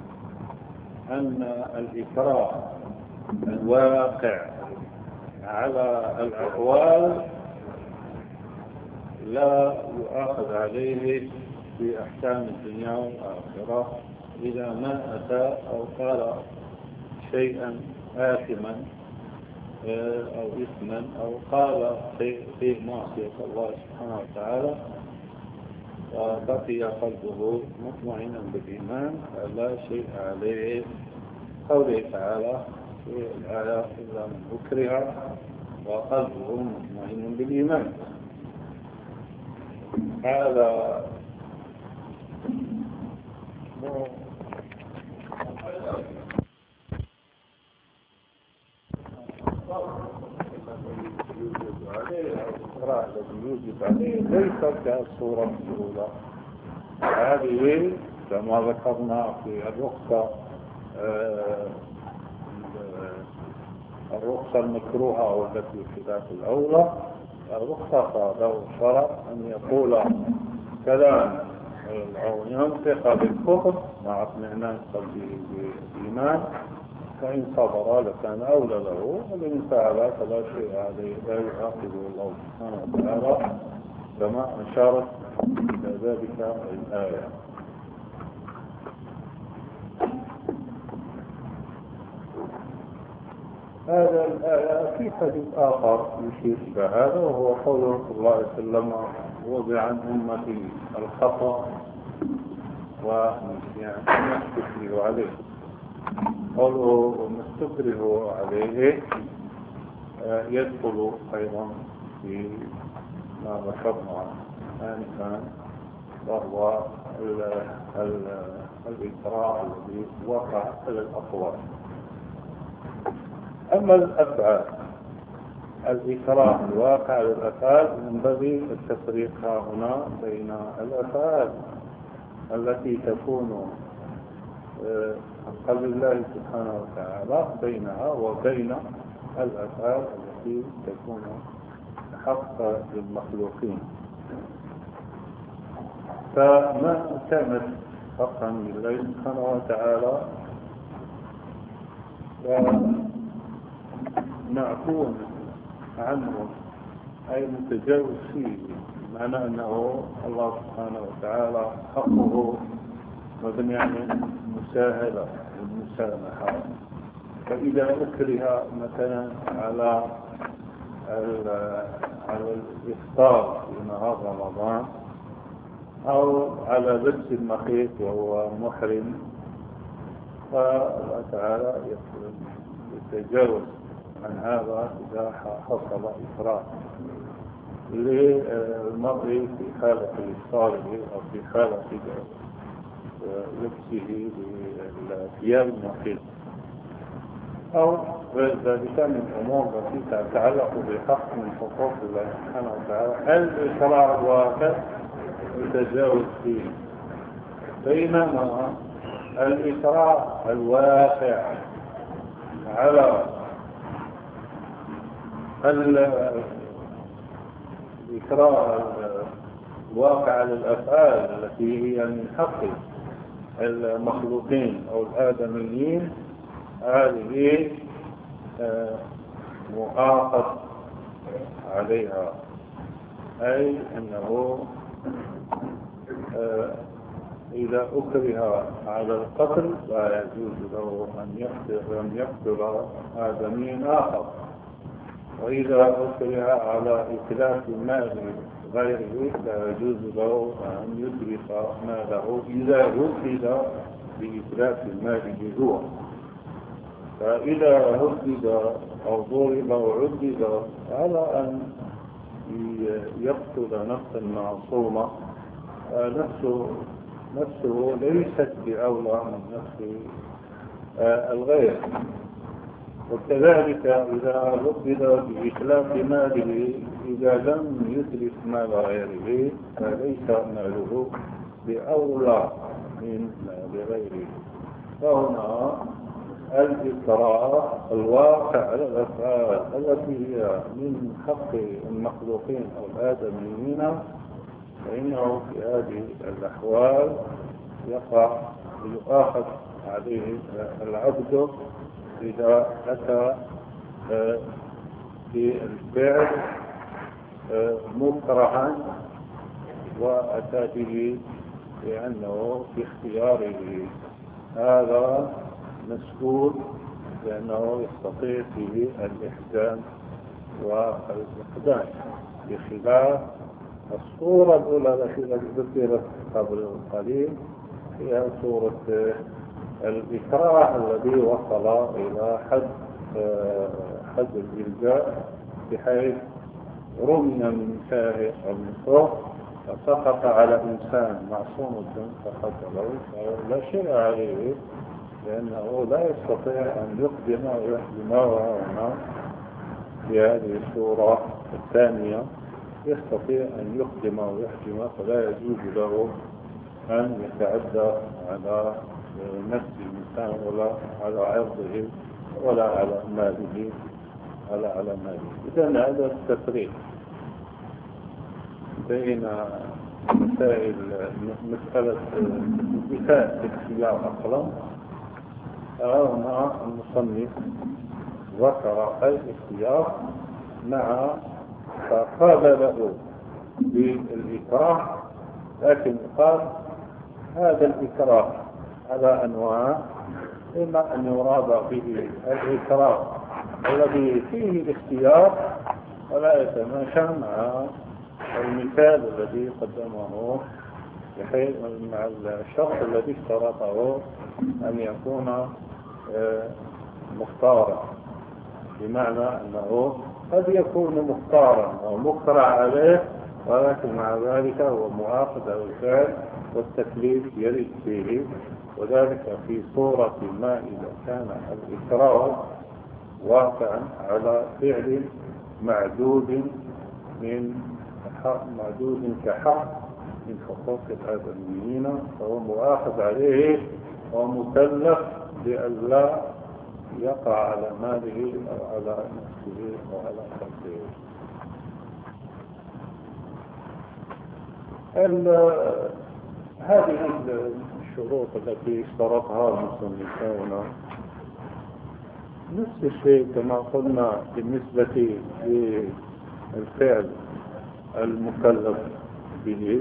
أن الإكراه الواقع على الأقوال لا يؤاخذ عليه في أحكام الدنيا والآخرة إذا ما أتى أو قال شيئا آثما أو إثما أو قال شيء فيه معصية الله سبحانه وتعالى وبقي قلبه مطمئنا بالإيمان فلا شيء عليه. قوله تعالى في الآية إلا من أكره وقلبه مطمئن بالإيمان. هذا الذي يوجب عليه ليس كالصورة الأولى. هذه كما ذكرنا في الرخصة الرخصة المكروهة والتي خلاف الأولى. الرخصة له الشرع أن يقول كلام أو ينطق بالكفر مع اطمئنان قلبه بالإيمان، فإن صبر لكان أولى له، وإن فعل فلا شيء عليه لا يعاقبه الله سبحانه وتعالى كما أشارت إلى ذلك الآية. هذا الآية في حديث آخر يشير إلى هذا، وهو قوله صلى الله عليه وسلم وضع عن أمتي الخطأ ويعني ما استكره عليه. قوله وما استكره عليه يدخل أيضا في ما ذكرنا آنفا، وهو الإكراه الذي وقع على الأقوال. أما الأفعال، الإكراه الواقع على الأفعال ينبغي التفريق هنا بين الأفعال التي تكون قبل الله سبحانه وتعالى بينها وبين الأفعال التي تكون حق للمخلوقين. فما كانت حقا لله سبحانه وتعالى معفون عنه أي متجاوز فيه، معنى أنه الله سبحانه وتعالى حقه مبني على المساهلة والمسامحة. فإذا أكره مثلا على على الإفطار في نهار رمضان أو على لبس المخيط وهو محرم، فالله تعالى يتجاوز عن هذا إذا حصل إكراه للمرء في حالة إفطاره أو في حالة لبسه بالثياب المخيط أو غير ذلك من الأمور التي تتعلق بحق من حقوق الله سبحانه وتعالى. الإكراه الواقع يتجاوز فيه، بينما الإكراه الواقع على الإكراه الواقع على الأفعال التي هي من حق المخلوقين أو الآدميين، هذه مؤاخذ عليها، أي أنه إذا أكره على القتل لا يجوز له أن يقتل آدمي آخر، وإذا أكره على إتلاف مال غيره لا يجوز له أن يتلف ماله إذا هدد بإتلاف ماله هو. فإذا هدد أو ضرب أو عدد على أن يقتل نفسا معصومة، نفسه نفسه ليست بأولى من نفس الغير. وكذلك إذا هدد بإتلاف ماله إذا لم يتلف مال غيره فليس ماله بأولى من مال غيره. فهنا الإكراه الواقع على الأفعال التي هي من حق المخلوقين أو الآدميين، فإنه في هذه الأحوال يقع يؤاخذ عليه العبد إذا أتى بالفعل مكرها وأتى به لأنه باختياره. هذا مسؤول لأنه يستطيع فيه الإحسان والإقدام، بخلاف الصورة الأولى التي ذكرت قبل قليل هي صورة الإكراه الذي وصل إلى حد حد الإلجاء، بحيث رمي من شاه المصر فسقط على إنسان معصوم الدم فقتله، لا شيء عليه، لأنه لا يستطيع أن يقدم ويحجم وهنا في هذه الصورة الثانية يستطيع أن يقدم ويحجم، فلا يجوز له أن يتعدى على نفس الإنسان ولا على عرضه ولا على ماله ولا على ماله. إذن هذا التفريق بين مسائل مسألة انتفاء الاختيار أصلا. هنا المصنف ذكر الاختيار مع فقال له بالإكراه، لكن قال هذا الإكراه على أنواع، إما أن يراد به الإكراه الذي فيه الاختيار ولا يتماشى مع المثال الذي قدمه، بحيث مع الشخص الذي اشترطه أن يكون مختارا، بمعنى أنه قد يكون مختارا أو مخترع عليه، ولكن مع ذلك هو مؤاخذ على الفعل والتكليف يرد فيه، وذلك في صورة ما إذا كان الإكراه واقعا على فعل معدود من حق معدود كحق من حقوق الآدميين، فهو مؤاخذ عليه ومكلف بألا يقع على ماله أو على نفسه أو على خلقه. هذه الشروط التي اشترطها المصنفون نفس الشيء كما قلنا بالنسبة للفعل المكلف به،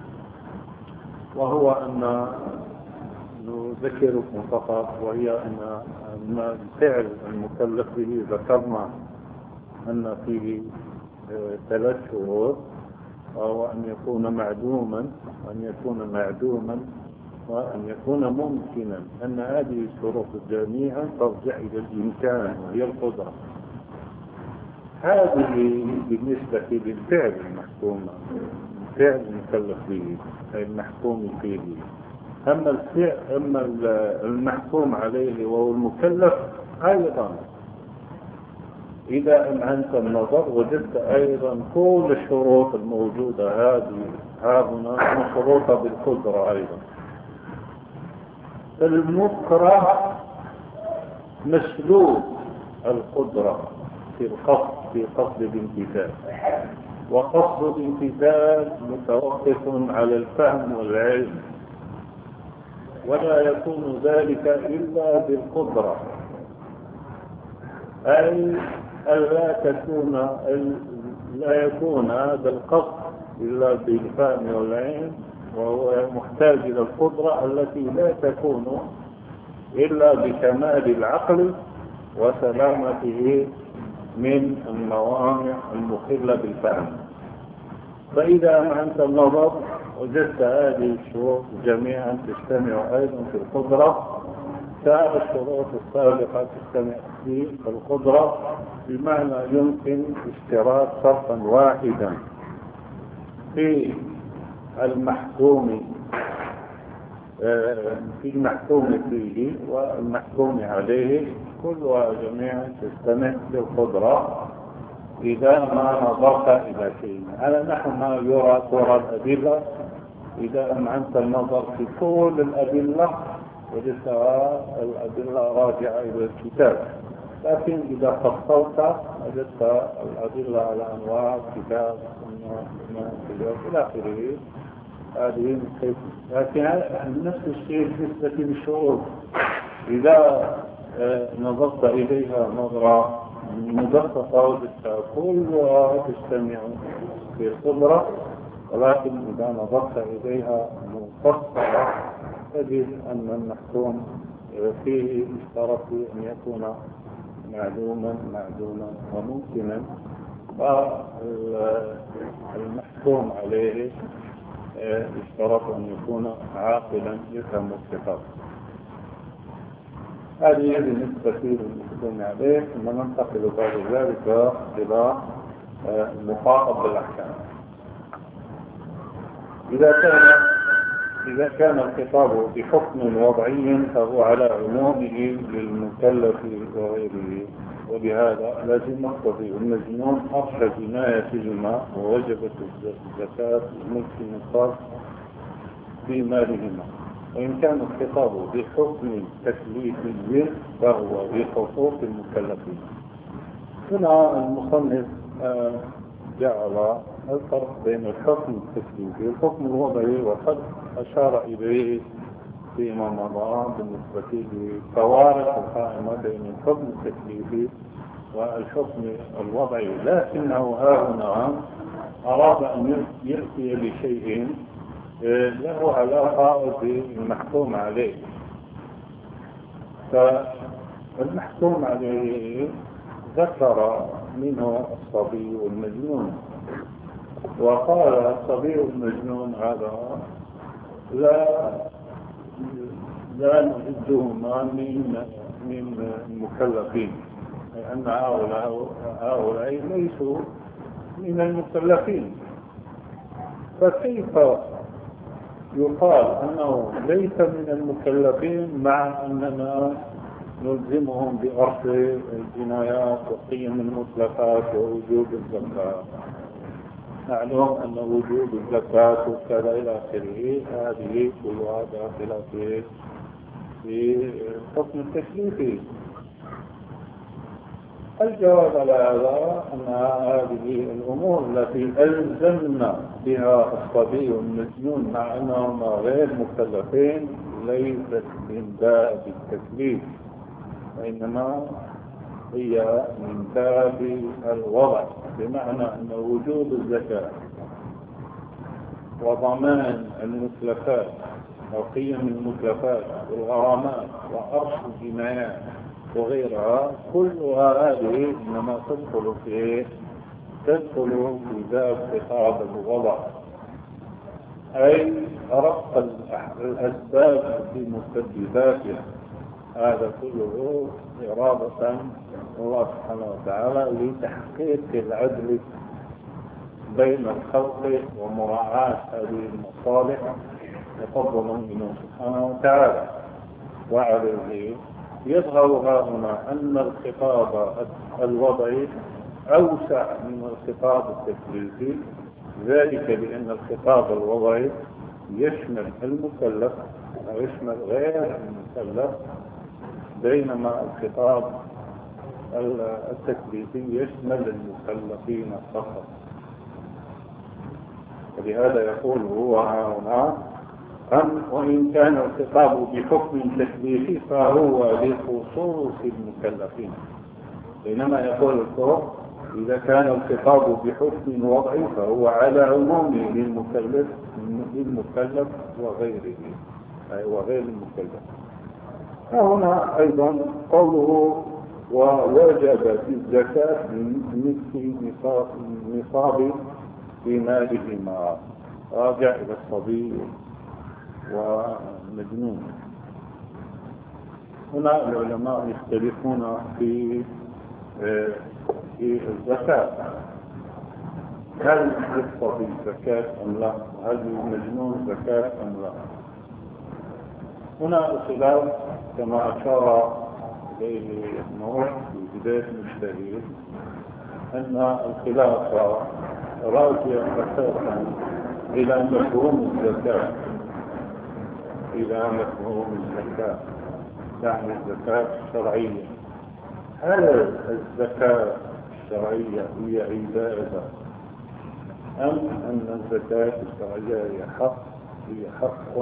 وهو أن نذكركم فقط، وهي أن الفعل المكلف به ذكرنا أن فيه ثلاث شروط، وهو أن يكون معدوما وأن يكون معدوما وأن يكون ممكنا، أن هذه الشروط جميعا ترجع إلى الإمكان وهي القدرة. هذه بالنسبة للفعل المحكوم الفعل المكلف به أي المحكوم فيه. أما الفعل أما المحكوم عليه وهو المكلف أيضا إذا أمعنت النظر وجدت أيضا كل الشروط الموجودة هذه هذه مشروطة بالقدرة أيضا. المكره مسلوب القدرة في القصد في قصد الامتثال، وقصد الامتثال متوقف على الفهم والعلم، ولا يكون ذلك إلا بالقدرة، أي لا تكون لا يكون هذا القصد إلا بالفهم والعلم، وهو محتاج إلى القدرة التي لا تكون إلا بكمال العقل وسلامته من الموانع المخلة بالفهم. فإذا أمعنت النظر وجدت هذه الشروط جميعا تجتمع أيضا في القدرة، سائر الشروط السابقة تجتمع في القدرة، بمعنى يمكن اشتراك شرطا واحدا في المحكوم في المحكوم فيه والمحكوم عليه، كلها جميعا تجتمع بالقدرة إذا ما نظرت إلى شيء على نحو ما يرى ترى الأدلة. إذا أمعنت النظر في كل الأدلة وجدتها الأدلة راجعة إلى الكتاب، لكن إذا فصلت وجدت الأدلة على أنواع الكتاب إلى آخره. هذه كيف، لكن نفس الشيء بالنسبة للشعور، إذا نظرت إليها نظرة مدققة وجدتها كلها تجتمع في القدرة، ولكن إذا نظرت إليها مفصلة تجد أن المحكوم فيه اشترط أن يكون معلوما معدوما وممكنا، والمحكوم عليه اشترط أن يكون عاقلا يفهم الخطاب. هذه بالنسبة للمحكوم عليه. ثم ننتقل بعد ذلك إلى المخاطب بالأحكام. إذا كان إذا كان الخطاب بحكم وضعي فهو على عمومه للمكلف وغيره، وبهذا لازم نقتضي المجنون أصل جناية الماء ووجبت الزكاة الملك النصاب في مالهما. وإن كان الخطاب بحكم تكليفي فهو بحقوق المكلفين. هنا المصنف جعل الفرق بين الحكم التكليفي والحكم الوضعي، وقد أشار إليه فيما مضى بالنسبة للفوارق القائمة بين الحكم التكليفي والحكم الوضعي، لكنه ها هنا أراد أن يأتي بشيء له علاقة بالمحكوم عليه. فالمحكوم عليه ذكر منه الصبي والمجنون، وقال الصبي والمجنون هذا لا لا نعدهما من من المكلفين، لأن هؤلاء هؤلاء ليسوا من المكلفين. فكيف يقال أنه ليس من المكلفين مع أننا نلزمهم بأرض الجنايات وقيم المطلقات ووجوب الزكاة؟ نعلم أن وجوب الزكاة وكذا إلى آخره هذه كلها داخلة في في الحكم التكليفي. الجواب على هذا أن هذه الأمور التي ألزمنا بها الصبي والمجنون مع أنهم غير مكلفين ليست من باب التكليف، وإنما هي من باب الوضع، بمعنى أن وجوب الزكاة وضمان المتلفات وقيم المتلفات والغرامات وأرش الجنايات وغيرها كلها هذه إنما تدخل في تدخل في باب خطاب الوضع، أي رفع الأسباب بمسبباتها. هذا كله إرادة الله سبحانه وتعالى لتحقيق العدل بين الخلق ومراعاة هذه المصالح يفضل منه سبحانه وتعالى. وعليه يظهر هنا أن الخطاب الوضعي أوسع من الخطاب التكليفي، ذلك لأن الخطاب الوضعي يشمل المكلف ويشمل غير المكلف، بينما الخطاب التكليفي يشمل المكلفين فقط. ولهذا يقول هو هنا أم وإن كان الخطاب بحكم تكليفي فهو لخصوص المكلفين، بينما يقول الكفر إذا كان الخطاب بحكم وضعي فهو على عمومه للمكلف للمكلف وغيره أي وغير المكلف. هنا أيضا قوله ووجب في الزكاة من مثل نصاب في مالهما، راجع إلى الصبي ومجنون. هنا العلماء يختلفون في في الزكاة، هل للصبي زكاة أم لا؟ هل للمجنون زكاة أم لا؟ هنا الخلاف كما أشار إليه النور في بداية المجتهد أن الخلاف راجع أساسا إلى مفهوم الزكاة إلى مفهوم الزكاة يعني الزكاة الشرعية. هل الزكاة الشرعية هي عبادة أم أن الزكاة الشرعية هي حق هي حق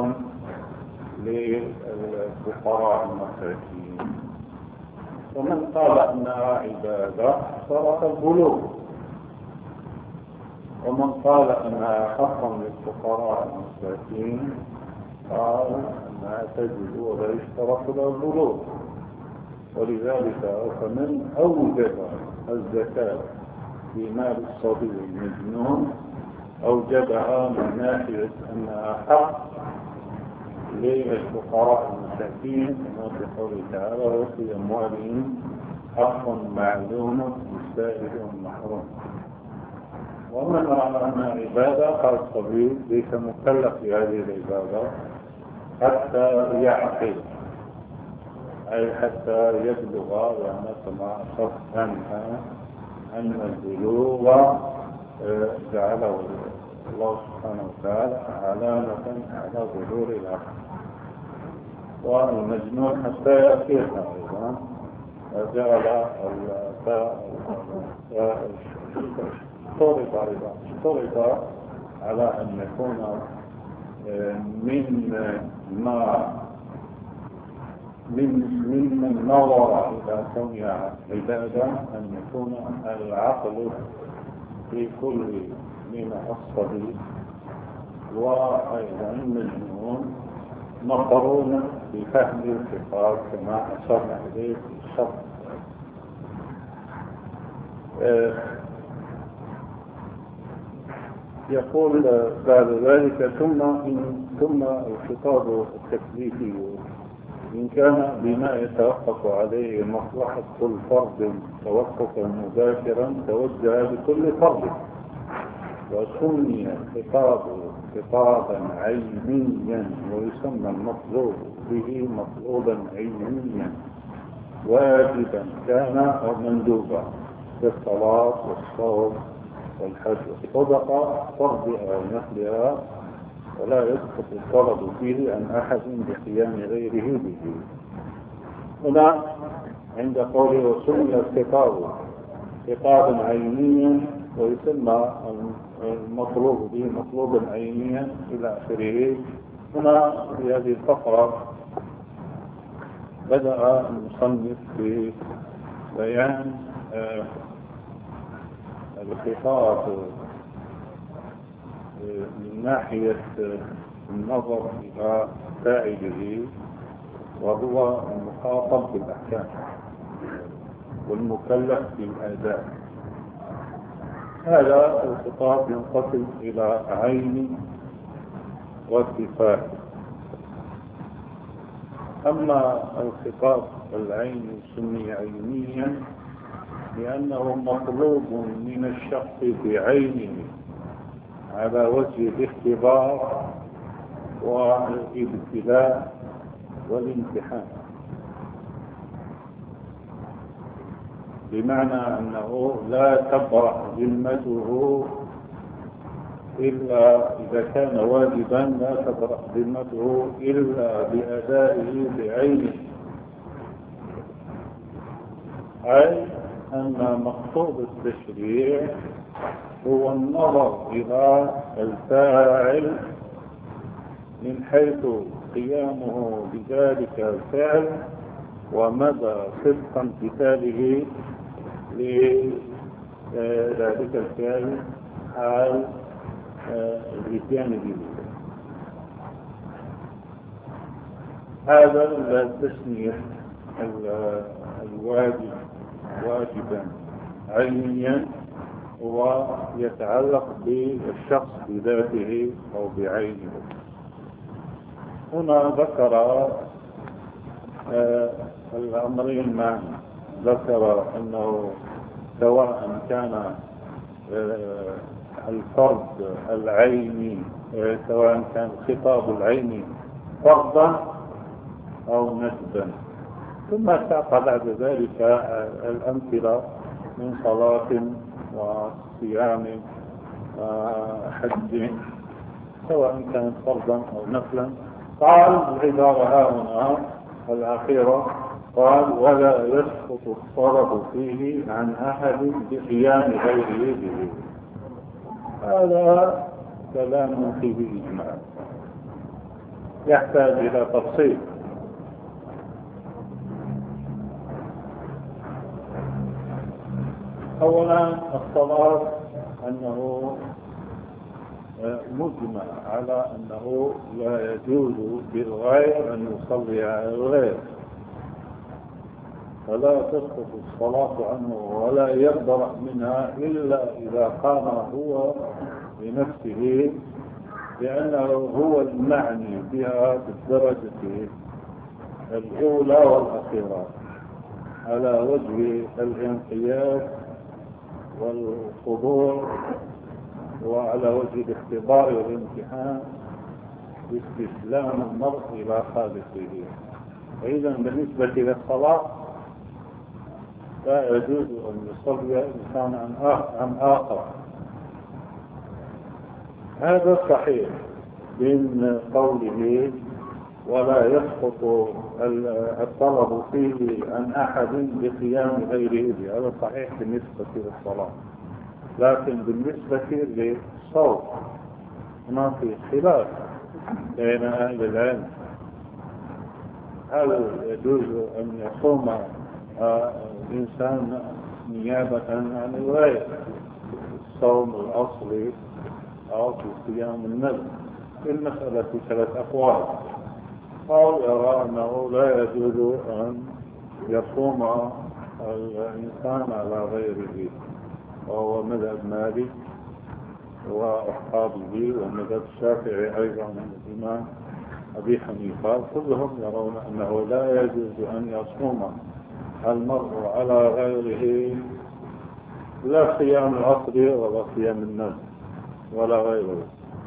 للفقراء المساكين؟ ومن قال أنها عبادة صارت البلوغ، ومن قال أنها حق للفقراء المساكين قال أنها تجد ولا يشترط له البلوغ، ولذلك فمن أوجب الزكاة في مال الصبي المجنون أوجبها من ناحية أنها حق للفقراء المساكين كما في قوله تعالى وفي أموالهم حق معلوم للسائل والمحروم. ومن رأى أنها عبادة قال الصبي ليس مكلف بهذه العبادة حتى يعقل، أي حتى يبلغ، يعني كما أشرت عنها أن البلوغ جعله الله سبحانه وتعالى علامة على ظهور العقل. والمجنون حتى يأتيها أيضا جعل اشترط على أن يكون من ما من ممن نظر إلى كونها عبادة أن يكون العقل في كل من الصبي وأيضا المجنون مقرون بفهم الخطاب كما أشرنا إليه في الشرط. آه يقول بعد ذلك ثم ثم الخطاب التكليفي إن كان بما يتوقف عليه مصلحة كل فرد توقفا مباشرا توجه لكل فرد، وسمي خطاب خطابا عينيا ويسمى المطلوب به مطلوبا عينيا واجبا كان أو مندوبا كالصلاة والصوم والحج والصدقة فرضها ونقلها، ولا يسقط الطلب فيه عن أحد بقيام غيره به. هنا عند قوله وسمي الخطاب خطابا عينيا ويسمى المطلوب به مطلوبا عينيا إلى آخره. هنا في هذه الفقرة بدأ المصنف في بيان الخطاب من ناحية النظر إلى فاعله وهو المخاطب بالأحكام والمكلف بالأداء. هذا الخطاب ينقسم إلى عين واتفاق. أما الخطاب العين سمي عينيا لأنه مطلوب من الشخص بعينه على وجه الاختبار والابتلاء والامتحان، بمعنى أنه لا تبرح ذمته إلا إذا كان واجبا، لا تبرح ذمته إلا بأدائه بعينه، أي أن مقصود التشريع هو النظر إلى الفاعل من حيث قيامه بذلك الفعل ومدى صدق امتثاله لذلك الفعل حال الاتيان به. هذا التسمية الواجب واجبا عينيا ويتعلق بالشخص بذاته أو بعينه. هنا ذكر الأمرين معا، ذكر أنه سواء كان الفرد العيني سواء كان خطاب العين فرضا أو نسبا، ثم ساق بعد ذلك الأمثلة من صلاة وصيام وحج سواء كانت فرضا أو نفلا. قال العبارة هنا الأخيرة قال ولا يسقط الطلب فيه عن أحد بقيام غيره به. هذا كلام فيه إجماع يحتاج إلى تفصيل. أولا الصلاة أنه مجمع على أنه لا يجوز للغير أن يصلي على الغير، فلا تسقط الصلاة عنه ولا يقدر منها إلا إذا قام هو بنفسه، لأنه هو المعني بها بالدرجة الأولى والأخيرة على وجه الانقياد والخضوع وعلى وجه الاختبار والامتحان باستسلام المرء إلى خالقه. فإذا بالنسبة للصلاة لا يجوز أن يصلي إنسان عن آخر. هذا صحيح من قوله ولا يسقط الطلب فيه عن أحد بقيام غيره، هذا صحيح بالنسبة للصلاة. لكن بالنسبة للصوت ما في خلاف بين أهل العلم، هل يجوز أن يصوم الإنسان نيابة عن الغير الصوم الأصلي أو في صيام النذر؟ المسألة في ثلاث أقوال. قال يرى أنه لا يجوز أن يصوم الإنسان على غيره، وهو مذهب مالك وأصحابه ومذهب الشافعي أيضا من الإمام أبي حنيفة، كلهم يرون أنه لا يجوز أن يصوم المرء على غيره لا صيام العصر ولا صيام النذر ولا غيره.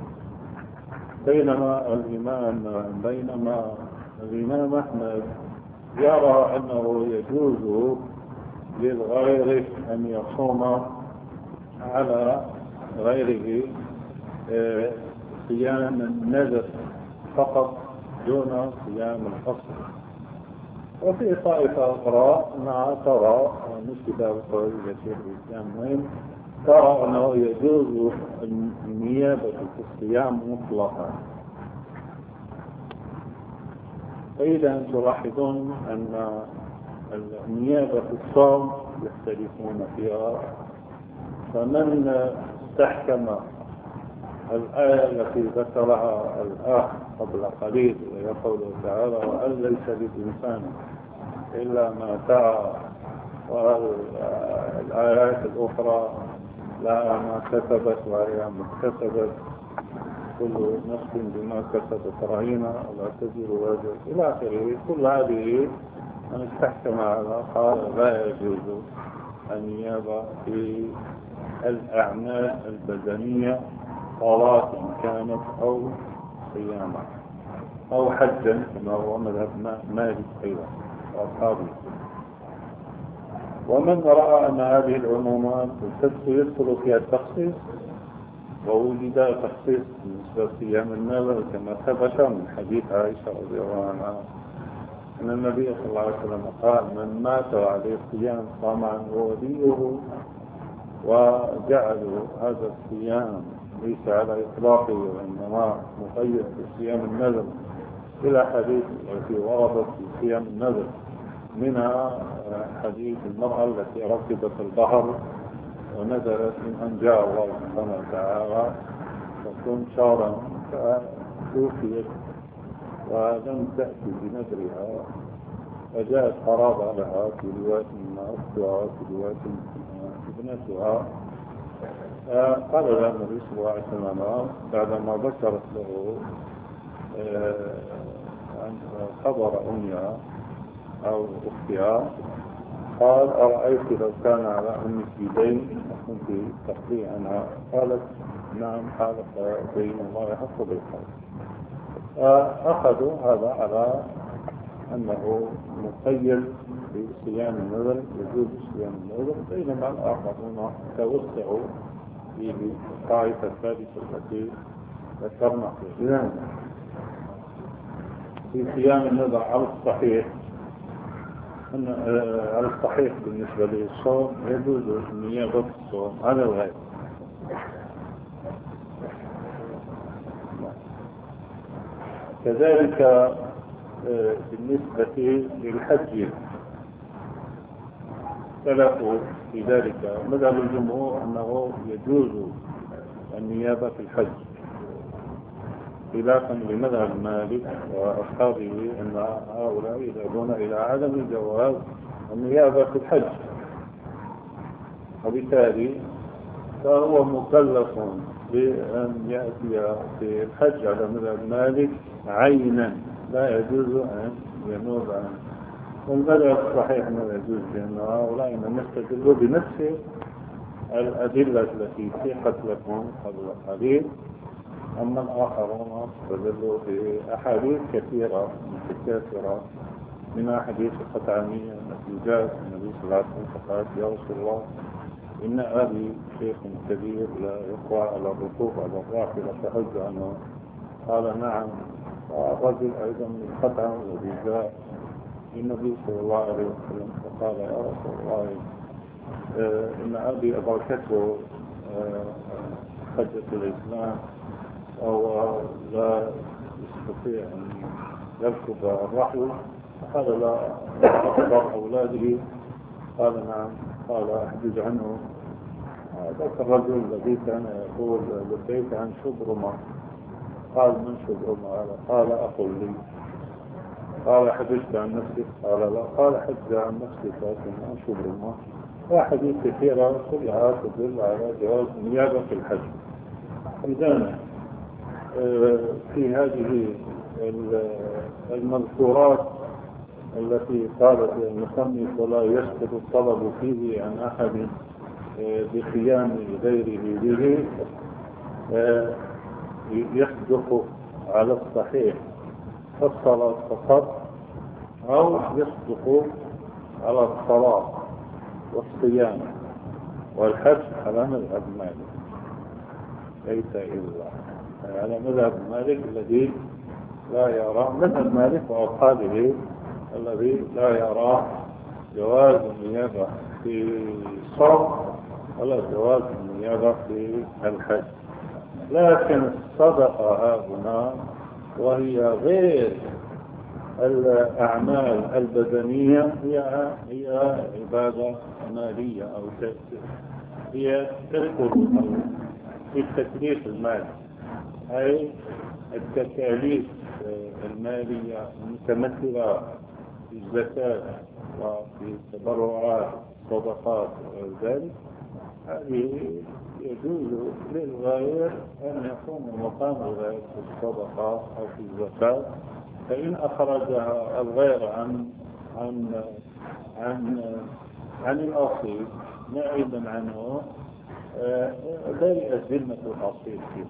بينما الإمام بينما الإمام أحمد يرى أنه يجوز للغير أن يصوم على غيره صيام النذر فقط دون صيام الفصل. وفي طائفة أخرى ما ترى مثل قول شيخ الإسلام ترى أنه يجوز النيابة في الصيام مطلقا. فإذا تلاحظون أن النيابة في الصوم يختلفون فيها. فمن استحكم الآية التي ذكرها الآخ قبل قليل وهي قوله تعالى وأن ليس للإنسان إلا ما سعى، والآيات الأخرى لا ما كسبت وهي ما اكتسبت، كل نفس بما كسبت رهينة ولا تزر وزر إلى آخره. كل هذه من استحكم على قال لا يجوز النيابة في الأعمال البدنية صلاة كانت أو صياما أو حجا كما هو مذهب مالك أيضا وأصحابه. ومن رأى أن هذه العمومات يدخل فيها التخصيص، ووجد تخصيص بالنسبة لصيام النذر كما ثبت من حديث عائشة رضي الله عنها أن النبي صلى الله عليه وسلم قال من مات عليه الصيام صام عنه وليه، وجعلوا هذا الصيام ليس على إطلاقه وإنما مقيد بصيام النذر إلى حديث التي وردت في صيام النذر، منها حديث المرأة التي ركبت البحر ونزلت من أن جاء الله سبحانه وتعالى تكون شارا فتوفيت ولم تأتي بنذرها، فجاءت قرابة لها في رواية من أختها وفي رواية ابنتها. قال لها النبي صلى الله عليه وسلم بعدما ذكرت له خبر أمها أو أختها قال أرأيت لو كان على أمك دين كنت تقضي عنها؟ قالت نعم. قال فدين الله يحق بالخير. أخذوا هذا على أنه مقيد بصيام النذر، يجوز صيام النذر، بينما الآخرون توسعوا في الطائفة الثالثة التي ذكرنا فيها. في صيام النذر على الصحيح أن على الصحيح بالنسبة للصوم يجوز نيابة الصوم على الغير. كذلك بالنسبة للحج اختلفوا في ذلك. مذهب الجمهور أنه يجوز النيابة في الحج خلافا لمذهب مالك وأصحابه أن هؤلاء يذهبون إلى عدم الجواز النيابة في الحج، وبالتالي فهو مكلف بأن يأتي في الحج على مذهب مالك عينا، لا يجوز أن ينوب عنه. والمذهب الصحيح أنه يجوز، لأن هؤلاء إنما استدلوا بنفس الأدلة التي سيقت لكم قبل قليل، أما الآخرون استدلوا بأحاديث كثيرة متكاثرة، من أحاديث القطعانية التي جاءت النبي صلى الله عليه وسلم فقال: يا رسول الله، إن أبي شيخ كبير لا يقوى على الركوب على الراحلة فحج عنه. قال: نعم. والرجل أيضا من القطعة الذي جاء النبي صلى الله عليه وسلم فقال: يا رسول الله، آه إن أبي أدركته آه حجة الإسلام وهو لا يستطيع أن يركب الرحل، قال: لا أخبر أولاده. قال: نعم. قال: أحجز عنه. ذاك الرجل الذي كان يقول: لبيك عن شبرمة. قال: من شبرمة؟ قال: أقول لي. قال: حجزت عن نفسك؟ قال: لا. قال: حج عن نفسك لكن عن شبرمة. وحديث كثيرة كلها تدل على جواز النيابة في الحج. إذن في هذه المذكورات التي قالت المصنف: ولا يسقط الطلب فيه عن أحد بقيام غيره به، يصدق على الصحيح الصلاة فقط، أو يصدق على الصلاة والصيام والحج على مذهب مالك، ليس إلا على مذهب مالك الذي لا يرى، مذهب مالك وأصحابه الذي لا يرى جواز النيابة في الصوم ولا جواز النيابة في الحج. لكن الصدقة هنا، وهي غير الأعمال البدنية، هي هي عبادة مالية أو هي تدخل في التكليف المالي، أي التكاليف المالية المتمثلة في الزكاة وفي التبرعات الصدقات وغير ذلك. هذه يجوز للغير أن يكون مقام الغير في الصدقة أو في الزكاة، فإن أخرجها الغير عن عن عن عن الأصيل نائبا عنه، برئت ذمة الأصيل فيه.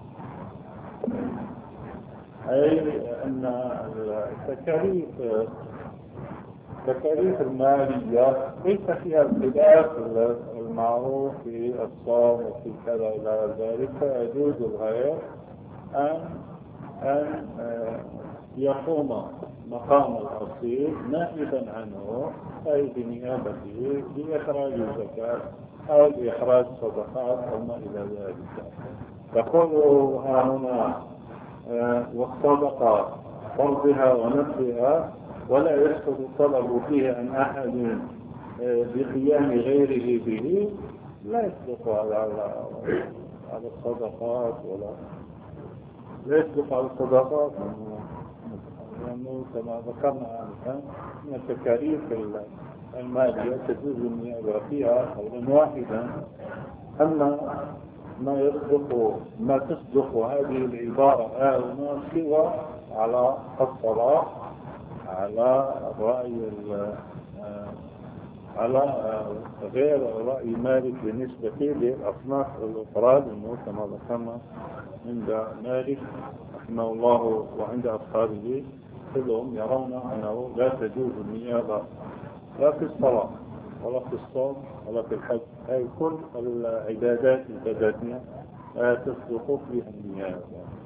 أي أن التكاليف التكاليف المالية ليس فيها الخلاف المعروف في الصوم وفي كذا إلى ذلك، فيجوز الغير أن أن يقوم مقام الأصيل نائبا عنه، أي بنيابته لإخراج الزكاة أو لإخراج صدقات أو ما إلى ذلك. يقول هنا: والصدقة فرضها ونفسها ولا يسقط الطلب فيه عن أحد بقيام غيره به. لا يسقط على على الصدقات، ولا لا يسقط على الصدقات، لأنه كما ذكرنا آنفا من التكاليف المالية تجوز النيابة فيها قولا واحدا. أما ما يصدق ما تصدق هذه العبارة هنا سوى على الصلاة، على رأي على غير رأي مالك بالنسبة للأصناف الأخرى، لأنه كما ذكرنا عند مالك رحمه الله وعند أصحابه كلهم يرون أنه لا تجوز النيابة لا في الصلاة ولا في الصوم ولا في الحج، أي كل العبادات البدنية لا تصدق فيها النيابة.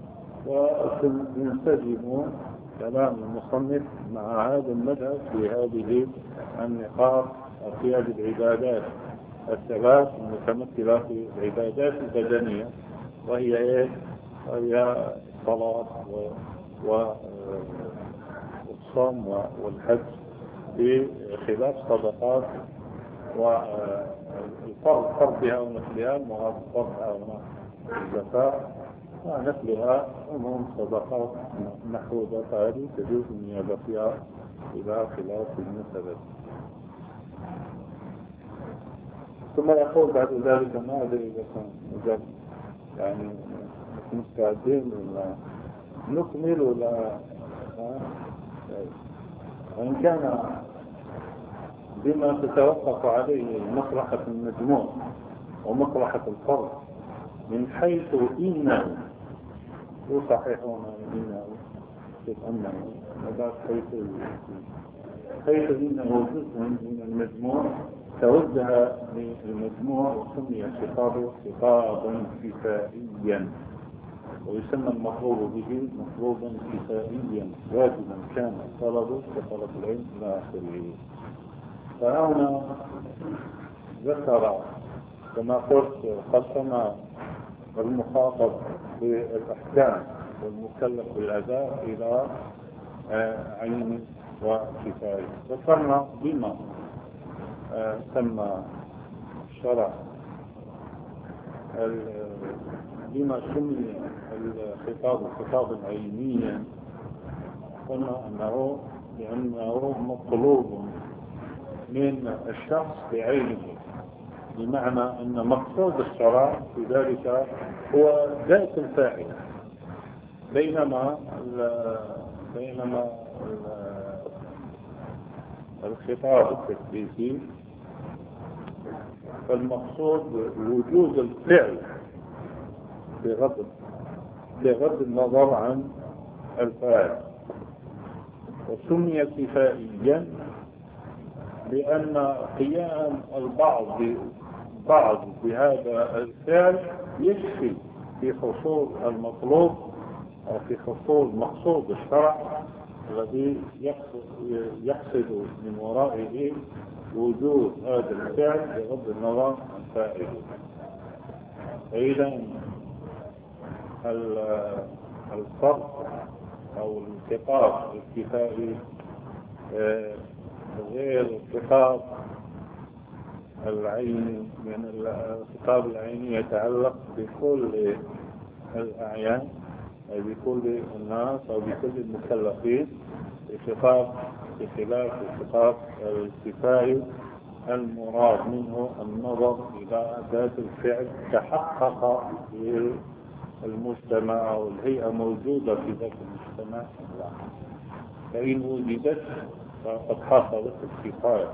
وينسجم كلام المصنف مع هذا المذهب في هذه النقاط في هذه العبادات الثلاث المتمثلة في العبادات البدنية، وهي ايه؟ وهي الصلاة والصوم والحج، بخلاف صدقات والفرض فرضها ونفلها، وهذا فرضها ونفل الزكاة ونقلها عموم صدقات نحو ذكر تجوز نيابتها إلى خلاف المثبت. ثم يقول بعد ذلك ما أدري إذا كان يعني مستعدين ولا نكمل ولا وإن كان بما تتوقف عليه مصلحة المجموع ومصلحة الفرد من حيث إنه يصححون إنه أنه وذلك حيث حيث إنه جزء من المجموع توجه للمجموع وسمي خطابه خطابا كفائيا، ويسمى المطلوب به مطلوبا كفائيا واجبا كان طلبه كطلب العلم إلى آخره. فهنا ذكر كما قلت قسم المخاطب بالأحكام والمكلف بالأداء إلى عين وكفاية. ذكرنا بما سمى الشرع بما سمي الخطاب خطابا عينيا، قلنا أنه لأنه مطلوب من الشخص بعينه، بمعنى أن مقصود الشرع في ذلك هو ذات الفاعل، بينما ال بينما ال الخطاب التكليفي فالمقصود وجود الفعل بغض بغض النظر عن الفاعل. وسمي كفائيا لأن قيام البعض بعض بهذا الفعل يكفي في حصول المطلوب أو في حصول مقصود الشرع الذي يقصد من ورائه وجود هذا الفعل بغض النظر عن فاعله. فإذا الفرق أو الخطاب الكفائي غير الخطاب العيني، من الخطاب العيني يتعلق بكل الأعيان أو بكل الناس أو بكل المكلفين، الخطاب بخلاف الخطاب الكفائي المراد منه النظر إلى ذات الفعل تحقق في المجتمع أو الهيئة موجودة في ذات المجتمع، فإن وجدت فقد حصلت الكفاية،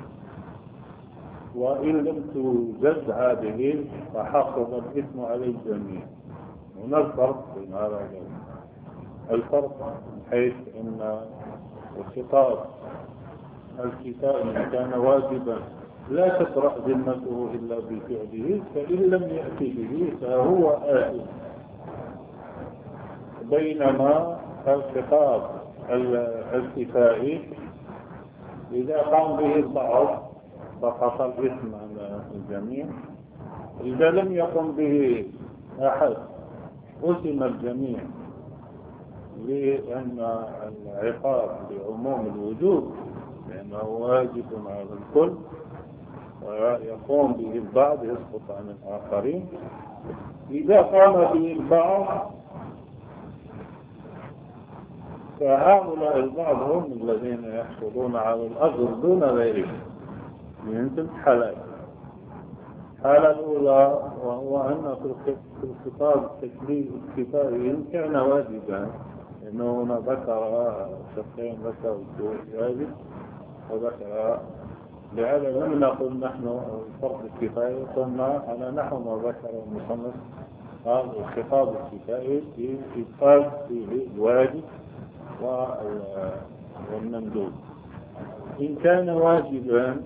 وإن لم توجد هذه فحصل الإثم على الجميع. هنا الفرق بين هذا الفرق من حيث أن الخطاب الكفائي كان واجبا لا تطرأ ذمته إلا بفعله، فإن لم يأتي به فهو آثم، بينما الخطاب الكفائي إذا قام به البعض فحصل الإثم على الجميع، إذا لم يقم به أحد أثم الجميع، لأن العقاب بعموم الوجوب لأنه واجب على الكل، ويقوم به البعض يسقط عن الآخرين. إذا قام به البعض فهؤلاء البعض هم الذين يحصلون على الأجر دون غيرهم من ثلاث حالات. الحالة الأولى وهو أن في الخطاب الكفائي كان واجبا، إنه هنا ذكر شخصين، ذكر الواجب وذكر، لهذا لم نقل نحن الفرض الكفائي، قلنا على نحو ما ذكر المصنف قال الخطاب الكفائي في إيقاظ فيه الواجب والمندوب. إن كان واجبا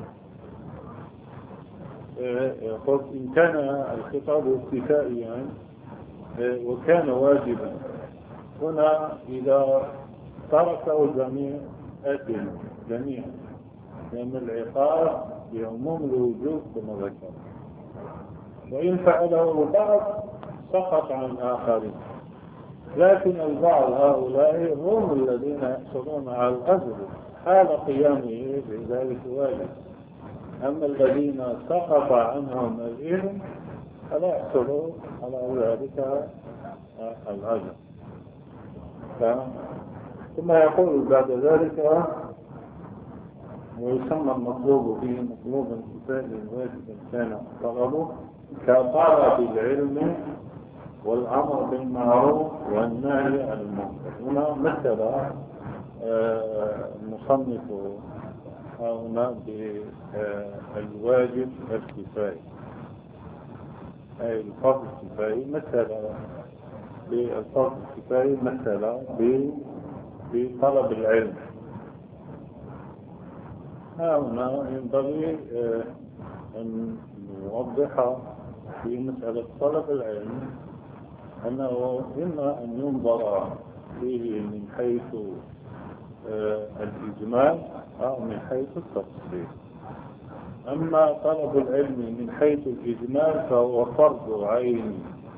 قلت إن كان الخطاب كفائيا وكان واجبا، هنا إذا تركه الجميع أثم جميعا، لأن العقاب بعموم الوجوب كما ذكر، وإن فعله البعض سقط عن الآخرين، لكن البعض هؤلاء هم الذين يحصلون على الأجر حال قيامه بذلك الواجب، أما الذين سقط عنهم الإثم فلا يحصلوا على ذلك الأجر. ثم يقول بعد ذلك ويسمى المطلوب به مطلوبا كفاية واجبا كان طلبه كطلب العلم والأمر بالمعروف والنهي عن المنكر. هنا مثل المصنف هنا بالواجب الكفاية، أي الفرض الكفاية مثل بالفرض الكفاية مثل بطلب العلم. هنا ينبغي أن نوضح في مسألة طلب العلم أنه إما أن ينظر فيه من حيث الإجمال أو من حيث التفصيل. أما طلب العلم من حيث الإجمال فهو فرض عين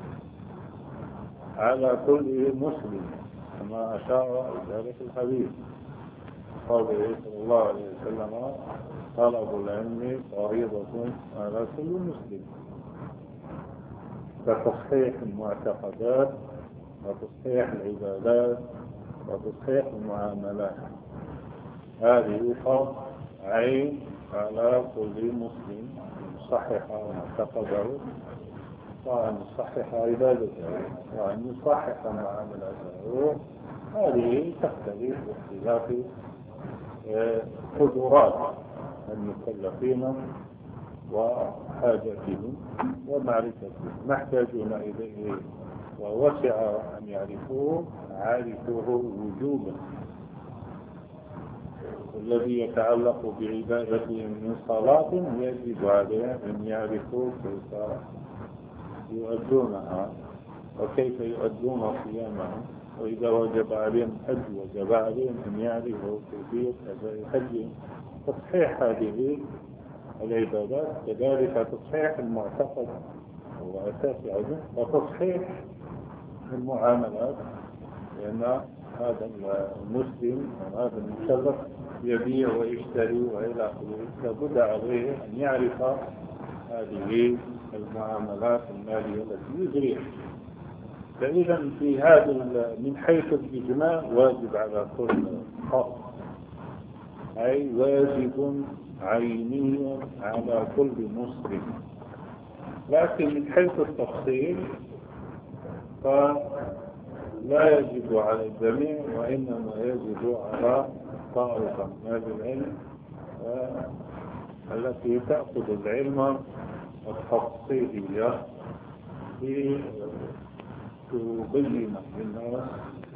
على كل مسلم كما أشار ذلك الحديث قال صلى الله عليه وسلم طلب العلم فريضة على كل مسلم، كتصحيح المعتقدات وتصحيح العبادات وتصحيح المعاملات. هذه فرض عين على كل مسلم أن يصحح معتقده وأن يصحح عبادته وأن يصحح معاملاته. هذه تختلف باختلاف قدرات المكلفين وحاجتهم ومعرفتهم محتاجون إليه، ووسع أن يعرفوه عارفوه وجوبا. الذي يتعلق بعبادتهم من صلاة يجب عليهم أن يعرفوا كيف يؤدونها وكيف يؤدون صيامهم، وإذا وجب عليهم حج وجب عليهم أن يعرفوا كيفية أداء حجهم. تصحيح هذه العبادات كذلك تصحيح المعتقد هو أساس عزم، وتصحيح المعاملات، لأن هذا المسلم وهذا المكلف يبيع ويشتري وإلى آخره، لابد عليه أن يعرف هذه المعاملات المالية التي يجريها. فإذا في هذا من حيث الإجمال واجب على كل فرد، أي واجب عيني على كل مسلم. لكن من حيث التفصيل فلا يجب على الجميع، وإنما يجب على طائفة من أهل العلم التي تأخذ العلم التفصيلية تبين للناس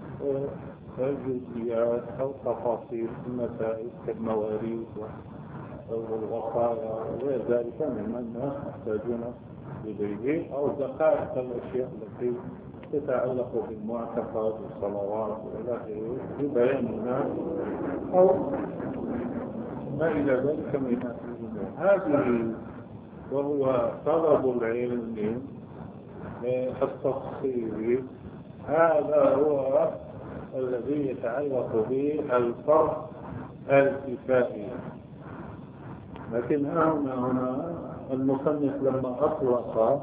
الجزئيات أو تفاصيل المسائل كالمواريث والوصايا وغير ذلك مما الناس يحتاجون إليه، أو دقائق الأشياء التي تتعلق بالمعتقد والصلوات وإلى آخره ببيان الناس أو ما إلى ذلك من الأمور هذه. وهو طلب العلم التفصيلي، هذا هو الذي يتعلق به الفرض الكفائي. لكن هنا هنا المصنف لما أطلق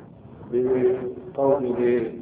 بقوله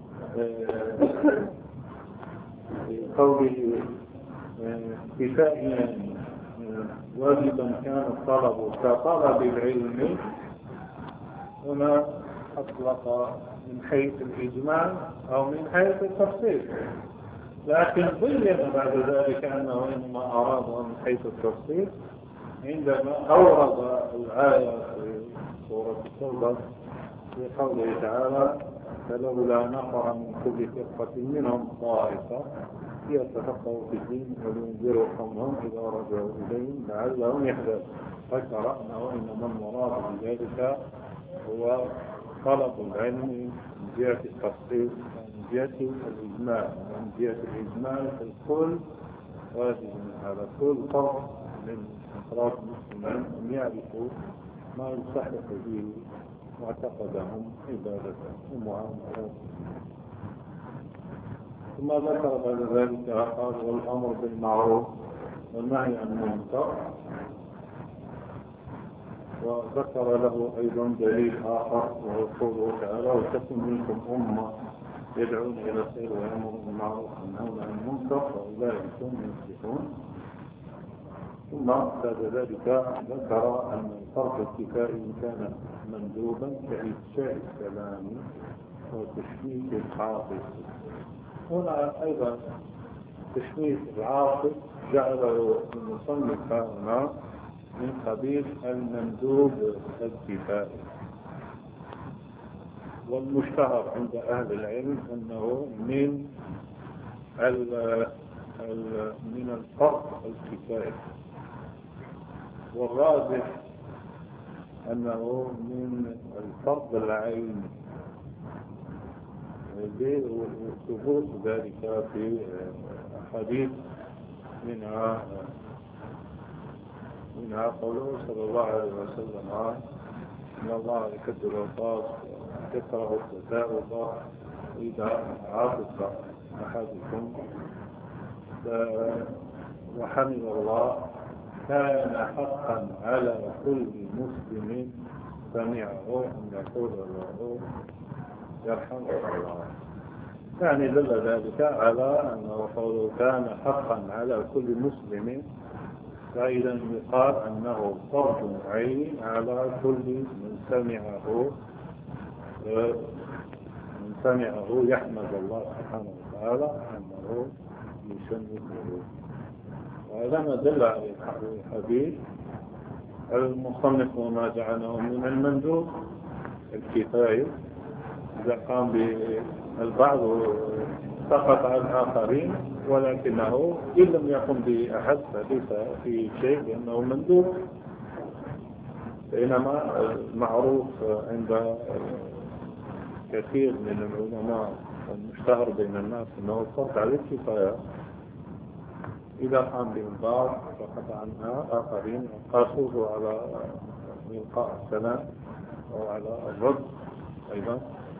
بقوله كفائيا واجبا كان الطلب كطلب العلم، هنا أطلق من حيث الإجمال أو من حيث التفصيل، لكن بين بعد ذلك أنه إنما أراد من حيث التفصيل عندما أورد الآية في سورة التوبة في قوله تعالى فلولا نفر من كل فرقة منهم طائفة ليتفقهوا في الدين ولينذروا قومهم إذا رجعوا إليهم لعلهم يحذرون. ذكر أنه إنما المراد بذلك هو طلب العلم من جهة التفصيل ومن جهة الإجمال. ومن جهة الإجمال الكل واجب على كل فرد من أفراد المسلمين أن يعرفوا ما يصحح به معتقدهم عبادتهم ومعاملاتهم. ثم ذكر بعد ذلك قال والأمر بالمعروف والنهي عن المنكر، وذكر له أيضا دليل آخر وهو قوله تعالى وتكن منكم أمة يدعون إلى الخير ويأمرون بالمعروف وينهون عن المنكر فأولئك هم المفلحون. ثم بعد ذلك ذكر أن الفرض الكفائي كان مندوبا كإفشاء السلام وتشميت العاطف. هنا أيضا تشميت العاطف جعله المصنف هنا من قبيل المندوب الكفائي، والمشتهر عند أهل العلم أنه من من الفرض الكفائي، والراجح أنه من الفرض العيني وثبوت ذلك في حديث منها منها قوله صلى الله عليه وسلم إن الله يكد الوفاة يكره التثاؤب إذا عاطف أحدكم وحمد الله كان حقا على كل مسلم سمعه أن يقول له يرحمه الله. يعني دل ذلك على أنه قوله كان حقا على كل مسلم، فإذا يقال أنه فرض عين على كل من سمعه من سمعه يحمد الله سبحانه وتعالى أنه يشمته. وهذا ما دل عليه الحديث المصنف وما جعله من المندوب الكفاية إذا قام بالبعض سقط عن الآخرين، ولكنه إن لم يقم بأحد فليس في شيء لأنه مندوب. بينما المعروف عند كثير من العلماء المشتهر بين الناس أنه فرض على الكفاية، إذا قام بالبعض سقط عنها آخرين قاسوه على إلقاء السلام وعلى الرد أيضا.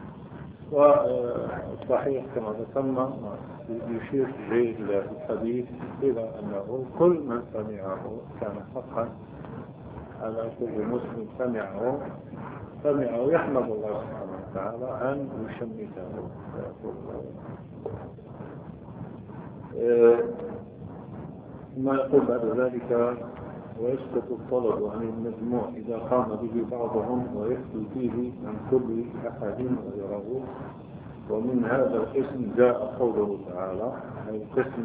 والصحيح كما ذكرنا يشير إليه الحديث إلى أنه كل من سمعه كان حقا على كل مسلم سمعه سمعه يحمد الله سبحانه وتعالى أن يشمته. ثم يقول بعد ذلك ويسقط الطلب عن المجموع إذا قام به بعضهم ويخفي فيه عن كل أحد غيره. ومن هذا القسم جاء قوله تعالى، القسم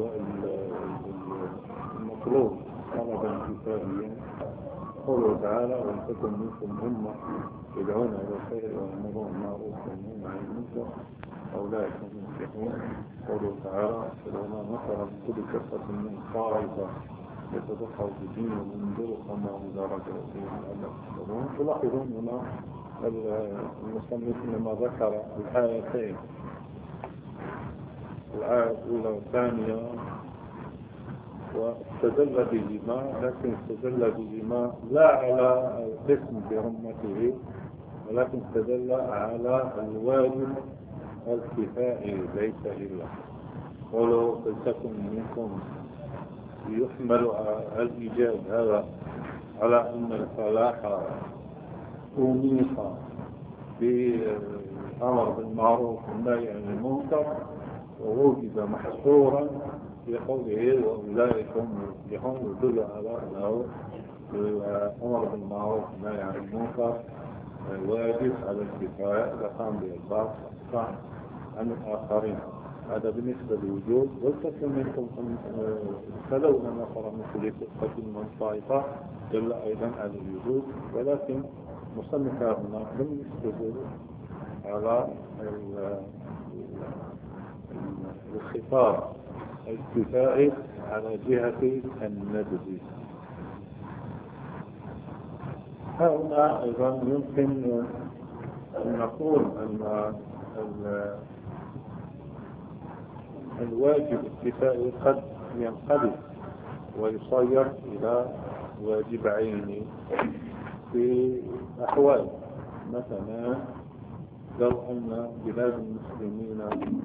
المطلوب طلبا كفائيا، قوله تعالى وإن تكن منكم أمة يدعون إلى الخير ويأمرون بالمعروف وينهون عن المنكر أولئك هم المفلحون. قوله تعالى فلولا نصر بكل كفة من طائفة يتدخل بدين ومن دور وما إذا رجعوا فيهم لعلهم يحذرون. تلاحظون هنا المصنف لما ذكر الآيتين، الآية الأولى والثانية، واستدل بهما، لكن استدل بهما لا على القسم برمته، ولكن استدل على الواجب الكفائي ليس إلا. ولو فلتكن منكم يحمل الإيجاب هذا على أن الفلاح أنيق بالأمر بالمعروف والنهي عن المنكر، ووجد محصورا في قوله وأولئك هم المفلحون، يدل على أنه الأمر بالمعروف والنهي عن المنكر واجب على الكفاية إذا قام بالبعض عن الآخرين. هذا بالنسبة للوجود. ولتكن منكم فلولا نفر من كل فرقة من طائفة دل أيضا على الوجود، ولكن مصنف هنا لم يستدل على الخطاب الكفائي على جهة الندب. هنا أيضا يمكن أن نقول أن الواجب الكفائي قد ينقلب ويصير إلى واجب عيني في أحوال. مثلا لو أن بلاد المسلمين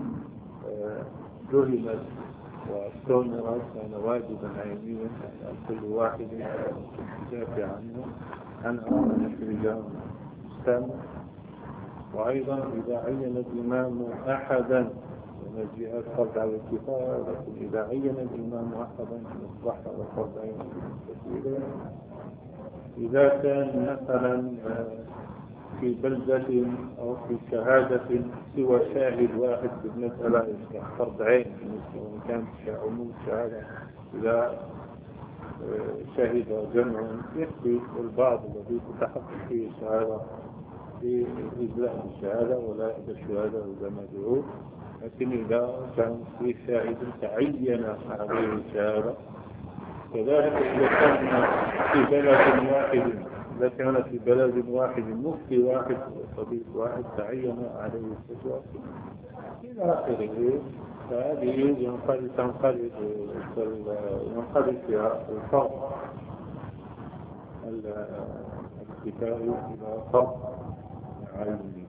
جهلت واستمرت كان واجبا عينيا على كل واحد يدافع عنه عنها أن يخرج الإسلام وأيضا إذا عين الإمام أحدا الجهات فرض على الكفاية، لكن إذا عين الإمام أحدا أصبح على فرض عين كثيرا. إذا كان مثلا في بلدة أو في شهادة سوى شاهد واحد في المسألة يصبح فرض عين، وإن كان عموم الشهادة إذا شهد جمع يكفي البعض الذي تتحقق فيه الشهادة في إجلاء الشهادة ولا الشهادة إذا مدعو. لكن إذا كان في شاهد تعين عليه الشهادة، كذلك إذا كان في بلد واحد إذا كان في بلد واحد مفتي واحد وطبيب واحد تعين عليه الفتوى إلى آخره، فهذه ينقلب تنقلب ينقلب فيها الفرض الكفاية إلى فرض عين.